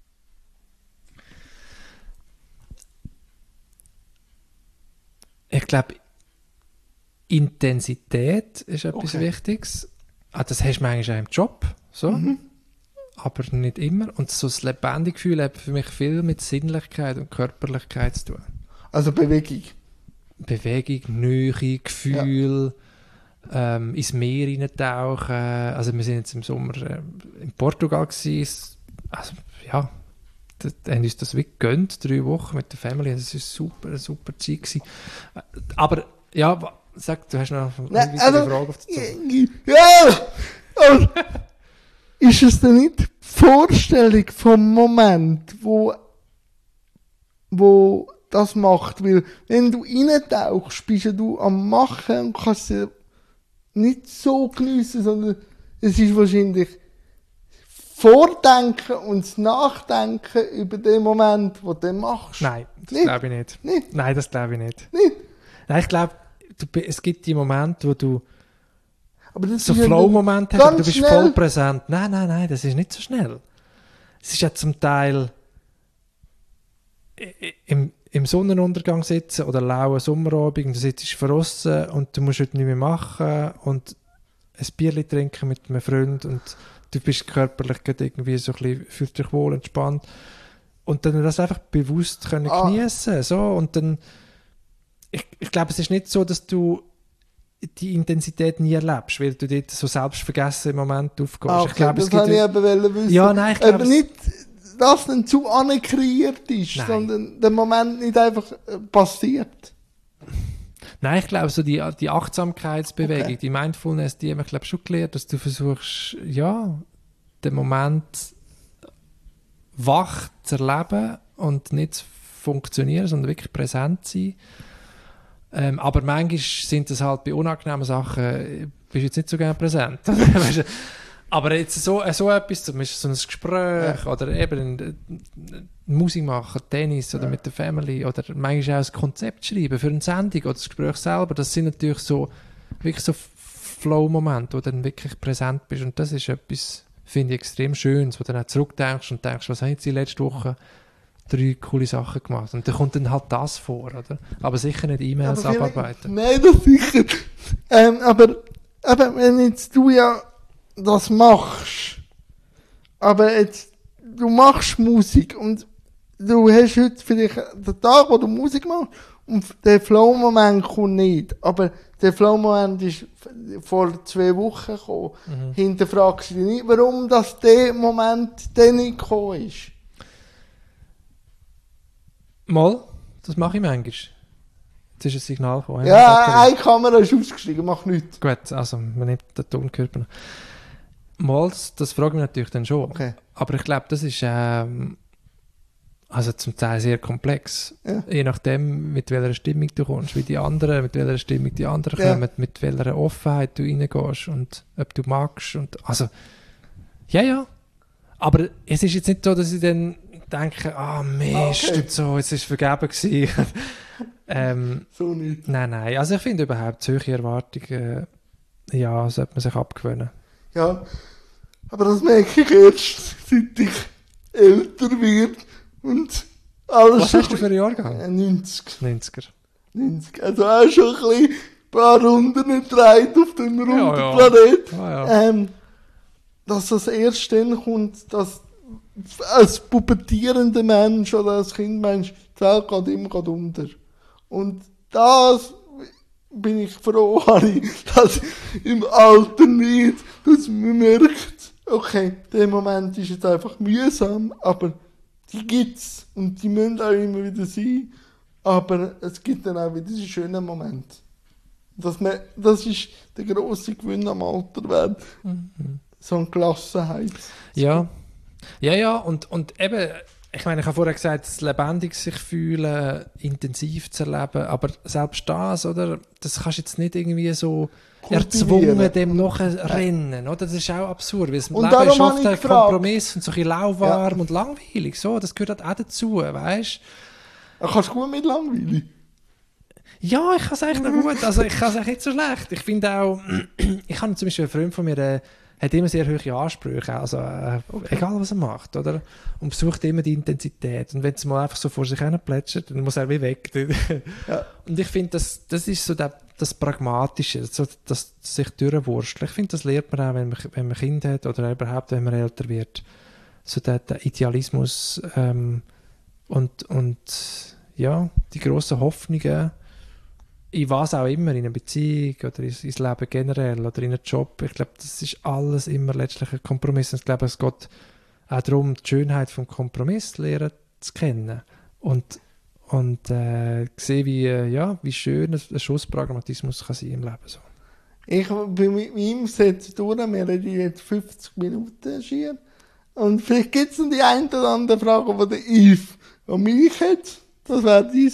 Ich glaube, Intensität ist etwas Okay. Wichtiges. Ah, das hast du manchmal auch im Job, so. Mhm. Aber nicht immer. Und so das lebendige Gefühl hat für mich viel mit Sinnlichkeit und Körperlichkeit zu tun. Also Bewegung. Bewegung, Nähe, Gefühl, ähm, ins Meer hineintauchen. Also wir sind jetzt im Sommer äh, in Portugal gewesen. Also ja, da haben uns das wirklich gegönnt, drei Wochen mit der Family. Das war super, eine super Zeit gewesen. Aber ja, wa- sag, du hast noch eine Nein, weitere also, Frage auf der Zunge. ja! Aber ist es denn nicht die Vorstellung vom Moment, wo, wo das macht? Weil, wenn du reintauchst, bist ja du am Machen und kannst es nicht so geniessen, sondern es ist wahrscheinlich Vordenken und das Nachdenken über den Moment, wo du machst. Nein, das Nicht? glaube ich nicht. Nicht? Nein, das glaube ich nicht. Nicht? Nein, ich glaube, du, bi- es gibt die Momente, wo du Aber das so ist ja Flow-Momente hast, aber du ganz bist schnell. voll präsent. Nein, nein, nein, das ist nicht so schnell. Es ist ja zum Teil i- i- im, im Sonnenuntergang sitzen oder lauen Sommerabend und du sitzt verrossen und du musst heute nicht mehr machen und ein Bierchen trinken mit einem Freund und du bist körperlich gerade irgendwie so ein bisschen, fühlst dich wohl, entspannt und dann das einfach bewusst können Ah. genießen, so und dann ich, ich glaube, es ist nicht so, dass du die Intensität nie erlebst, weil du dort so selbstvergessen im Moment aufgehst. Ah, okay, Ich glaube, das es gibt habe ich eben wollen wissen. ja, nein, ich glaube, Aber es- nicht, dass dann zu ankreiert ist, Nein. sondern der Moment nicht einfach äh, passiert. Nein, ich glaube, so die, die Achtsamkeitsbewegung, Okay. die Mindfulness, die haben wir, glaube ich, schon gelernt, dass du versuchst, ja, den Moment wach zu erleben und nicht zu funktionieren, sondern wirklich präsent zu sein. Ähm, aber manchmal sind das halt bei unangenehmen Sachen, äh, bist du jetzt nicht so gerne präsent. Weißt du? Aber jetzt so, äh, so etwas, zum Beispiel so ein Gespräch Ja. oder eben äh, Musik machen, Tennis oder Ja. mit der Family oder manchmal auch ein Konzept schreiben für eine Sendung oder das Gespräch selber, das sind natürlich so wirklich so Flow-Momente, wo du dann wirklich präsent bist und das ist etwas, finde ich, extrem Schönes, wo du dann auch zurückdenkst und denkst, was habe ich jetzt die letzte Woche drei coole Sachen gemacht und dann kommt dann halt das vor, oder? Aber sicher nicht E-Mails Aber vielleicht- abarbeiten. Nein, das sicher. Ähm, aber, aber wenn jetzt du ja das machst, aber jetzt, du machst Musik und du hast heute vielleicht den Tag, wo du Musik machst und der Flow-Moment kommt nicht. Aber der Flow-Moment ist vor zwei Wochen gekommen. Mhm. Hinterfragst du dich nicht, warum das der Moment dann nicht gekommen ist. Mal, das mache ich manchmal. Jetzt ist ein Signal gekommen. Ja, eine Kamera ist ausgestiegen, mach nichts. Gut, also man nimmt den Tonkörper noch. Mal, das, das frage ich mich natürlich dann schon. Okay. Aber ich glaube, das ist ähm, also zum Teil sehr komplex. Ja. Je nachdem, mit welcher Stimmung du kommst, wie die anderen, mit welcher Stimmung die anderen Ja. kommen, mit welcher Offenheit du reingehst und ob du magst. Und, also, ja, ja. Aber es ist jetzt nicht so, dass ich dann denke, ah Mist Ah, okay. und so, jetzt ist es vergeben gewesen. ähm, So nicht. nein, nein. Also ich finde überhaupt solche Erwartungen, ja, sollte man sich abgewöhnen. Ja, aber das merke ich erst, seit ich älter werde und alles Was schon hast du für einen Jahrgang? Äh, neunzig. neunziger. neunzig. Also auch schon ein bisschen ein paar Runden gedreht auf dem runden Ja, ja. Planet. Ah, ja. Ähm, dass das erst dann kommt, dass als pubertierender Mensch oder als Kindmensch die Welt geht immer geht unter. Und das bin ich froh, Harry, dass im Alter nicht, dass man merkt, okay, der Moment ist jetzt einfach mühsam, aber die gibt's und die müssen auch immer wieder sein, aber es gibt dann auch wieder diese schönen Momente. Dass man, das ist der grosse Gewinn am Alter werden. Mhm. So eine Gelassenheit. Ja, ja, ja. Und, und eben, ich meine, ich habe vorher gesagt, das lebendig sich fühlen, intensiv zu erleben, aber selbst das, oder, das kannst du jetzt nicht irgendwie so erzwungen dem nachrennen, oder? Das ist auch absurd, weil das und Leben ist oft ein gefragt. Kompromiss und so ein bisschen lauwarm ja. und langweilig, so, das gehört halt auch dazu, weißt du? Kannst du gut mit langweilig? Ja, ich kann es eigentlich noch gut, also ich kann es eigentlich nicht so schlecht. Ich finde auch, ich habe zum Beispiel einen Freund von mir, der hat immer sehr hohe Ansprüche, also äh, okay. egal was er macht, oder? Und besucht immer die Intensität. Und wenn es mal einfach so vor sich hin plätschert, dann muss er wie weg. ja. Und ich finde, das, das ist so der, das Pragmatische, so das sich durchwursteln. Ich finde, das lernt man auch, wenn man, wenn man Kinder hat oder überhaupt, wenn man älter wird. So der, der Idealismus ähm, und, und ja, die grossen Hoffnungen, in was auch immer, in einer Beziehung oder ins, ins Leben generell oder in einem Job. Ich glaube, das ist alles immer letztlich ein Kompromiss. Und ich glaube, es geht auch darum, die Schönheit des Kompromiss lernen zu kennen und, und äh, sehen, wie, ja, wie schön ein Schuss Pragmatismus kann sein im Leben. So. Ich bin mit meinem Set durch, wir reden jetzt fünfzig Minuten schier. Und vielleicht gibt es noch die eine oder andere Frage, die der Yves an mich hat. Das wäre dein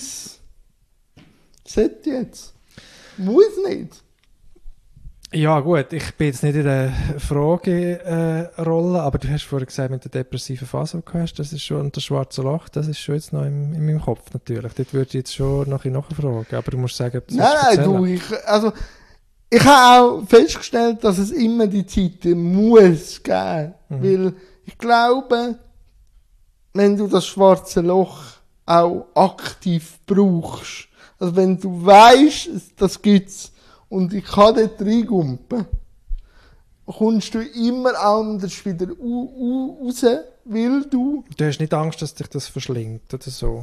Set jetzt. Muss nicht. Ja gut, ich bin jetzt nicht in der Fragerolle, äh, aber du hast vorhin gesagt, mit der depressiven Phase, die du hast, das ist schon, und das schwarze Loch, das ist schon jetzt noch im, in meinem Kopf natürlich. Dort würde ich jetzt schon noch ein nachfragen, aber du musst sagen, ob du Nein, nein, du, ich, also, ich habe auch festgestellt, dass es immer die Zeit muss geben. Mhm. Weil ich glaube, wenn du das schwarze Loch auch aktiv brauchst, also wenn du weißt, das gibt's und ich kann dort reingumpen, kommst du immer anders wieder raus, weil du... Du hast nicht Angst, dass dich das verschlingt oder so?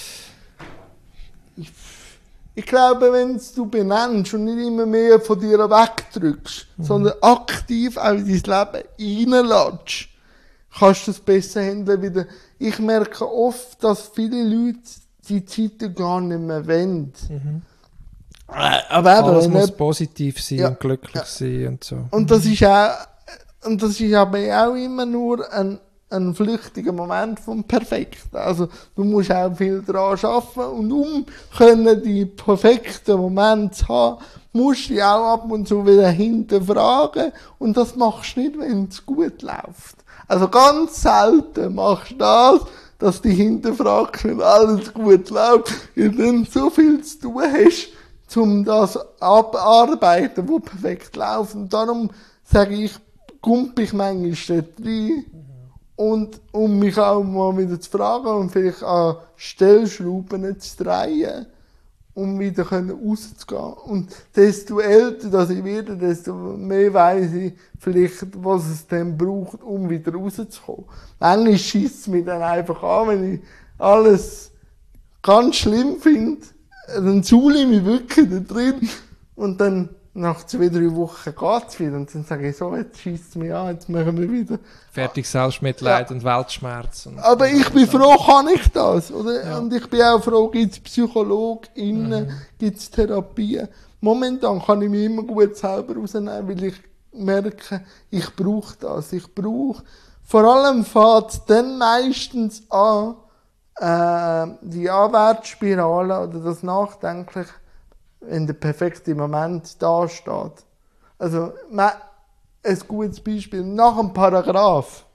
Ich, ich glaube, wenn du benennst und nicht immer mehr von dir wegdrückst, mhm. sondern aktiv auch in dein Leben reinlässt, kannst du es besser handeln wieder. Ich merke oft, dass viele Leute die Zeiten gar nicht mehr wollen. Mhm. Aber alles muss nicht positiv sein ja, und glücklich ja. sein und so. Und das ist auch, und das ist aber auch immer nur ein, ein flüchtiger Moment vom Perfekten. Also du musst auch viel daran arbeiten und um können die perfekten Momente zu haben, musst du dich auch ab und zu wieder hinterfragen und das machst du nicht, wenn es gut läuft. Also ganz selten machst du das, dass du dich hinterfragst, wenn alles gut läuft, weil du dann so viel zu tun hast, um das abarbeiten, was perfekt läuft. Und darum sage ich, kump ich manchmal dort rein, und um mich auch mal wieder zu fragen und vielleicht an Stellschrauben zu drehen, um wieder rauszugehen. Und desto älter dass ich werde, desto mehr weiss ich vielleicht, was es dann braucht, um wieder rauszukommen. Manchmal schiesst es mich dann einfach an, wenn ich alles ganz schlimm finde, dann suhle ich mich wirklich da drin und dann nach zwei, drei Wochen geht es wieder und dann sage ich so, jetzt schiesst es mich an, jetzt machen wir wieder. Fertig Selbstmitleid ja. und Weltschmerz. Und aber ich bin froh, kann ich das, oder? Ja. Und ich bin auch froh, gibt es PsychologInnen, mhm. gibt es Therapien. Momentan kann ich mich immer gut selber rausnehmen, weil ich merke, ich brauche das. Ich brauche, vor allem fängt es dann meistens an, äh, die Anwärtsspirale oder das Nachdenkliche, wenn der perfekte Moment da steht. Also, ein gutes Beispiel, nach einem Paragraph,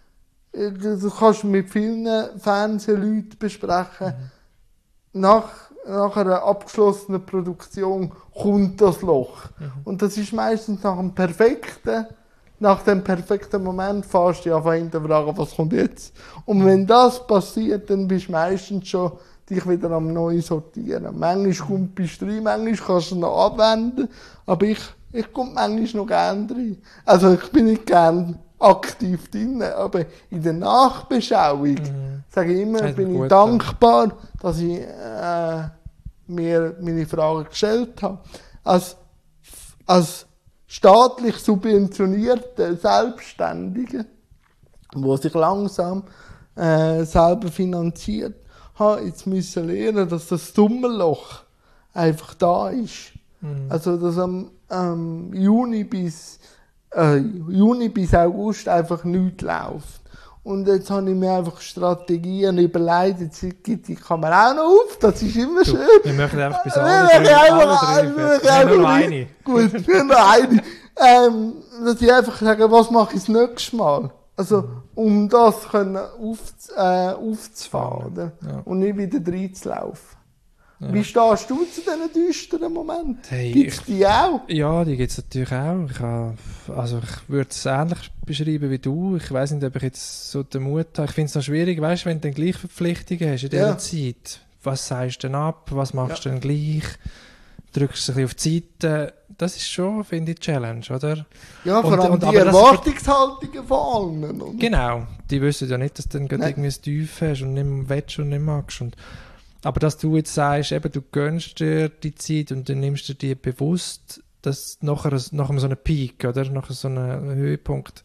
das kannst du mit vielen Fernsehleuten besprechen, mhm. nach, nach einer abgeschlossenen Produktion kommt das Loch. Mhm. Und das ist meistens nach dem perfekten, nach dem perfekten Moment fährst du einfach hinterfragen, was kommt jetzt. Und wenn das passiert, dann bist du meistens schon dich wieder am Neu sortieren. Manchmal kommst du rein, manchmal kannst du es noch abwenden, aber ich, ich komme manchmal noch gerne rein. Also ich bin nicht gerne aktiv drin, aber in der Nachbeschauung, mhm. sage ich immer, bin ich gut, dankbar, dass ich äh, mir meine Fragen gestellt habe. Als, als staatlich subventionierte Selbstständige, die sich langsam äh, selber finanziert, habe jetzt müssen lernen, dass das Dummerloch einfach da ist. Mhm. Also, dass am ähm, Juni bis äh, Juni bis August einfach nichts läuft. Und jetzt habe ich mir einfach Strategien überlegt, jetzt gibt die Kamera auch noch auf, das ist immer Du, schön. wir möchten einfach bis Wir alle machen drei, einfach- alle drei wir fertig. machen Wir haben nur noch einfach- eine. Gut, wir haben noch eine. Ähm, dass ich einfach sage, was mache ich das nächste Mal? Also, um das können auf, äh, aufzufahren, oder? Ja. Und nicht wieder reinzulaufen. Ja. Wie stehst du zu diesen düsteren Momenten? Hey, Gibt es die auch? Ja, die gibt es natürlich auch. Ich, habe, also ich würde es ähnlich beschreiben wie du. Ich weiß nicht, ob ich jetzt so den Mut habe. Ich finde es noch schwierig, weißt du, wenn du dann gleich Verpflichtungen hast in dieser Ja. Zeit. Was sagst du denn ab? Was machst Ja. du denn gleich? Drückst du ein bisschen auf die Seite? Das ist schon, finde ich, Challenge, oder? Ja, vor Und- allem und die aber das- Erwartungshaltungen von allen. Oder? Genau. Die wissen ja nicht, dass du dann gerade Nein. irgendwie ein Tief hast und nicht mehr willst und nicht magst. Und, aber dass du jetzt sagst, eben, du gönnst dir die Zeit und dann nimmst du dir bewusst, dass nachher, nachher so einen Peak, oder? Nachher so einen Höhepunkt,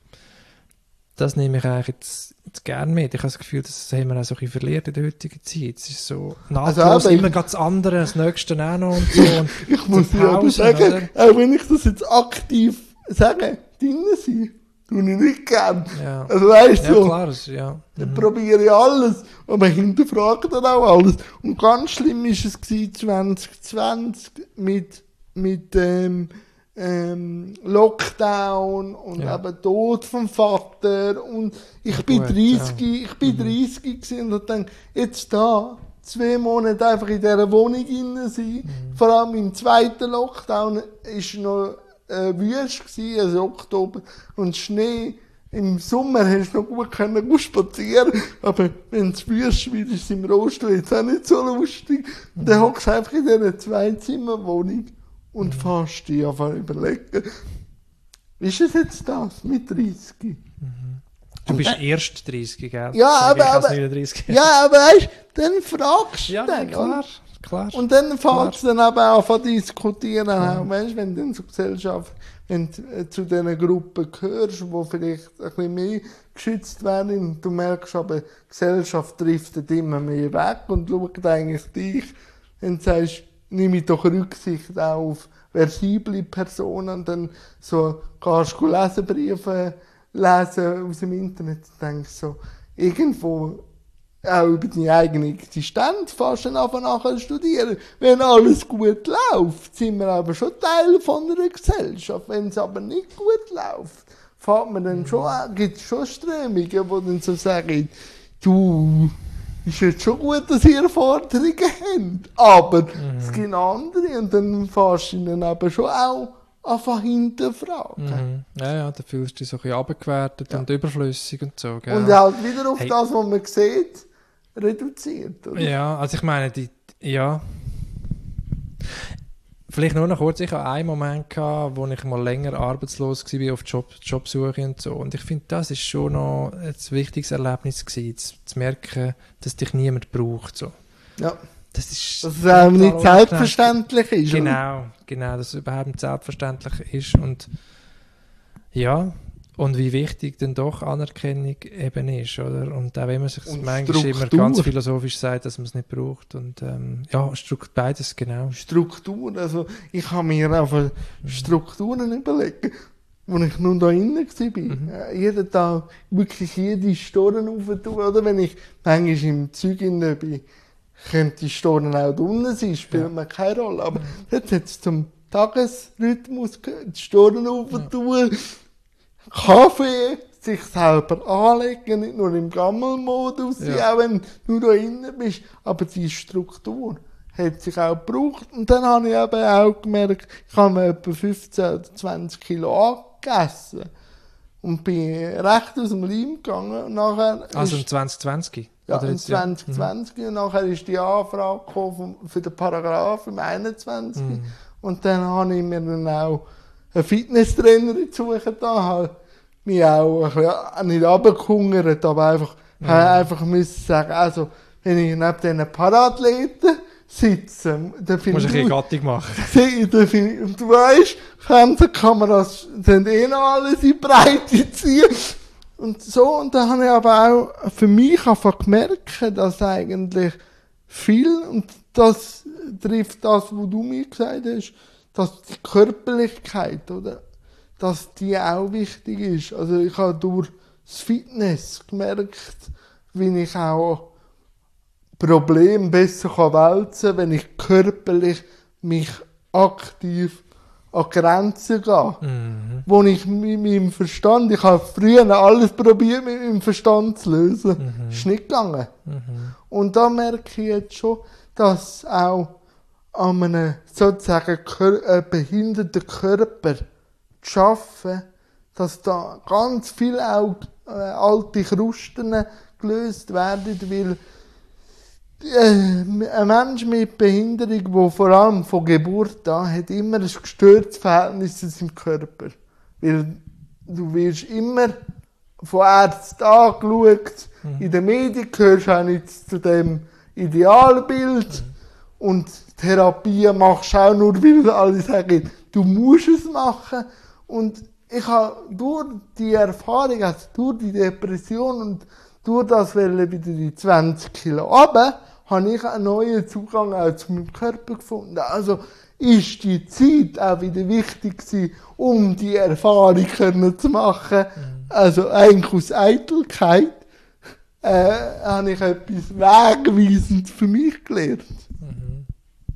das nehme ich eigentlich jetzt, jetzt gerne mit. Ich habe das Gefühl, das haben wir auch so ein bisschen verliert in der heutigen Zeit. Es ist so nahtlos, Also eben, immer gerade das andere, das Nächste auch noch und so. Und Ich muss die dir aber Pausen, sagen, auch wenn ich das jetzt aktiv sage, drinnen sein, tue ich nicht gern. ja, Also weißt ja du, so, klar, das- ja. dann Mhm. probiere ich alles, aber ich hinterfrage dann auch alles. Und ganz schlimm ist es gewesen, zwanzig zwanzig mit, mit ähm, ähm, Lockdown und Ja. eben Tod vom Vater und ich Ja, bin gut, dreißig, ja. ich bin Mhm. dreißig gewesen und dachte, jetzt da, zwei Monate einfach in dieser Wohnung drin sein, Mhm. vor allem im zweiten Lockdown ist noch äh, wüst gewesen, also Oktober und Schnee. Im Sommer hast du noch gut können gut spazieren, aber wenn es wüst wird, ist es im Rollstuhl jetzt auch nicht so lustig. Und dann hockst du einfach in dieser Zwei-Zimmer-Wohnung und fährst dich einfach überlegen, ist es jetzt das mit dreißig? Du bist erst dreißig, gell? Ja, Sag ich aber- als aber- neununddreißig. Ja, aber weißt du, dann fragst du ja, dann, nein, oder? klar, klar. Und dann Klar. fängt es dann eben auch an diskutieren, auch, weißt, du, wenn du in so Gesellschaft, wenn du äh, zu diesen Gruppen gehörst, wo vielleicht ein bisschen mehr geschützt werden, du merkst aber, die Gesellschaft driftet immer mehr weg und schaut eigentlich dich, dann sagst du, nimm ich doch Rücksicht auch auf versible Personen, dann so, kannst du Leserbriefe lesen aus dem Internet, und denkst so, irgendwo, auch über deine eigene Existenz fast dann einfach nachher studieren. Wenn alles gut läuft, sind wir aber schon Teil von einer Gesellschaft. Wenn es aber nicht gut läuft, fährt man dann schon, gibt es schon Strömungen, die dann so sagen, du, ist jetzt schon gut, dass ihr Forderungen habt, aber es gibt andere und dann fährst du ihnen aber schon auch einfach hinterfragen. Mhm. Ja, ja, da fühlst du dich so ein bisschen abgewertet Ja. und überflüssig und so, gell? Und halt wieder auf Hey. das, was man sieht, reduziert. Oder? Ja, also ich meine, die, ja. Vielleicht nur noch kurz, ich hatte einen Moment, gehabt, wo ich mal länger arbeitslos war, auf Job, Jobsuche und so. Und ich finde, das ist schon noch ein wichtiges Erlebnis gewesen, zu, zu merken, dass dich niemand braucht. So. Ja. Das ist Dass es auch nicht total selbstverständlich ist. oder? Genau, genau, dass es überhaupt nicht selbstverständlich ist. Und ja, und wie wichtig denn doch Anerkennung eben ist, oder? Und auch wenn man sich Und manchmal immer Struktur. ganz philosophisch sagt, dass man es nicht braucht. Und ähm, ja, Struktur, beides, genau. Struktur. Also, ich habe mir einfach Strukturen überlegt, wo ich nun da innen war. Mhm. Äh, jeden Tag wirklich jede Stunde aufentun. Oder wenn ich manchmal im Zeug innen bin, könnte die Stunde auch da unten sein, spielt Ja. mir keine Rolle. Aber jetzt hat es zum Tagesrhythmus gehört, die Stunde aufentun, Kaffee, sich selber anlegen, nicht nur im Gammelmodus, Ja. auch wenn du da innen bist, aber die Struktur hat sich auch gebraucht. Und dann habe ich eben auch gemerkt, ich habe mir etwa fünfzehn oder zwanzig Kilo angegessen und bin recht aus dem Leim gegangen. Und nachher Also ist- im zwanzig zwanzig? ja, Oder im jetzt, ja. zwanzig zwanzig. Und nachher ist die Anfrage gekommen vom- für den Paragraph im einundzwanzig. Mhm. Und dann habe ich mir dann auch einen Fitnesstrainer gesucht. Da habe mich auch ein bisschen, nicht runtergehungert, aber einfach, Mhm. habe einfach müssen sagen, also, wenn ich neben diesen Parathleten sitze, dann Musst du finde ein bisschen ich, Gattung machen. Sie- da finde ich, und du weißt, Fernsehkameras sind eh noch alles in die Breite ziehen. Und so, und dann habe ich aber auch für mich einfach gemerkt, dass eigentlich viel, und das trifft das, was du mir gesagt hast, dass die Körperlichkeit, oder, dass die auch wichtig ist. Also ich habe durch das Fitness gemerkt, wie ich auch Probleme besser wälzen kann, wenn ich körperlich mich aktiv an Grenzen gehe. Mhm. Wo ich mit meinem Verstand, ich habe früher alles probiert, mit meinem Verstand zu lösen. Mhm. Ist nicht gegangen. Mhm. Und da merke ich jetzt schon, dass auch an einem sozusagen kör- äh, behinderten Körper zu arbeiten, dass da ganz viel auch äh, alte Krusten gelöst werden, weil äh, ein Mensch mit Behinderung, der vor allem von Geburt an hat, immer ein gestörtes Verhältnis zu seinem Körper. Weil du wirst immer von Ärzten angeschaut, Mhm. in den Medien gehörst du auch nicht zu dem Idealbild Mhm. und Therapie machst du auch nur, weil alle sagen, du musst es machen. Und ich habe durch die Erfahrung, also durch die Depression und durch das Welle wieder die zwanzig Kilo runter, habe ich einen neuen Zugang auch zu meinem Körper gefunden. Also ist die Zeit auch wieder wichtig gewesen, um die Erfahrung können zu machen. Mhm. Also eigentlich aus Eitelkeit äh, habe ich etwas wegweisend für mich gelernt. Mhm.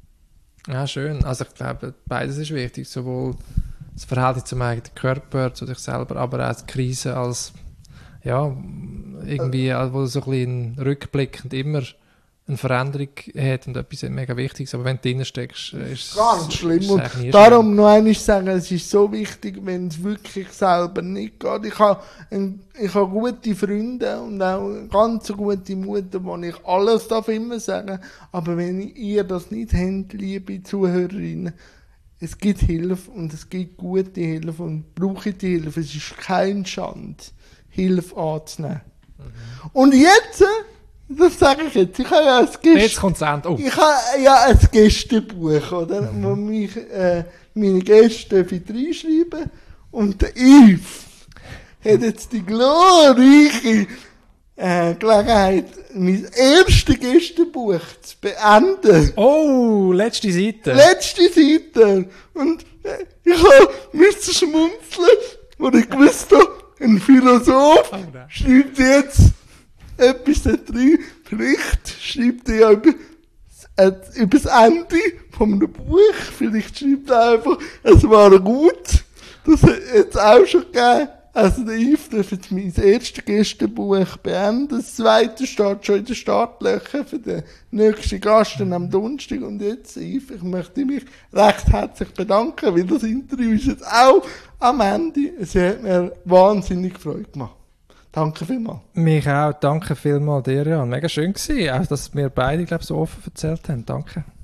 Ja, schön. Also ich glaube, beides ist wichtig. Sowohl das Verhältnis zum eigenen Körper, zu dich selber, aber auch die Krise als, ja, irgendwie, äh, wo so ein bisschen rückblickend immer eine Veränderung hat und etwas mega Wichtiges. Aber wenn du drin steckst, ist es Ganz schlimm. ist es Und eigentlich nie darum noch einmal sagen, es ist so wichtig, wenn es wirklich selber nicht geht. Ich habe, ein, ich habe gute Freunde und auch eine ganz gute Mutter, wo ich alles darf immer sagen. Aber wenn ihr das nicht habt, liebe Zuhörerinnen, es gibt Hilfe und es gibt gute Hilfe und brauche die Hilfe. Es ist kein Schande, Hilfe anzunehmen. Mhm. Und jetzt, das sage ich jetzt, ich habe ja ein Gäste, Jetzt kommt das Ende. Oh. ich habe ja ein Gästebuch, oder, wo mich äh, meine Gäste reinschreiben. Und der Yves hat jetzt die glorreiche äh, Gelegenheit, mein erstes Gästebuch zu beenden. Oh, letzte Seite. Letzte Seite. Und äh, ich habe müssen schmunzeln, wo ich gewusst habe, ein Philosoph Oh, nein. schreibt jetzt etwas da drin. Vielleicht schreibt er ja über, äh, über das Ende von einem Buch. Vielleicht schreibt er einfach, es war gut. Das hat es auch schon gegeben. Also der Yves darf jetzt mein erstes Gästebuch beenden. Das zweite steht schon in den Startlöchern für den nächsten Gast am Donnerstag. Und jetzt, Yves, ich möchte mich recht herzlich bedanken, weil das Interview ist jetzt auch am Ende. Es hat mir wahnsinnig Freude gemacht. Danke vielmals. Mich auch. Danke vielmals dir, Jan. Mega schön gewesen. Auch, dass wir beide, glaube ich, so offen erzählt haben. Danke.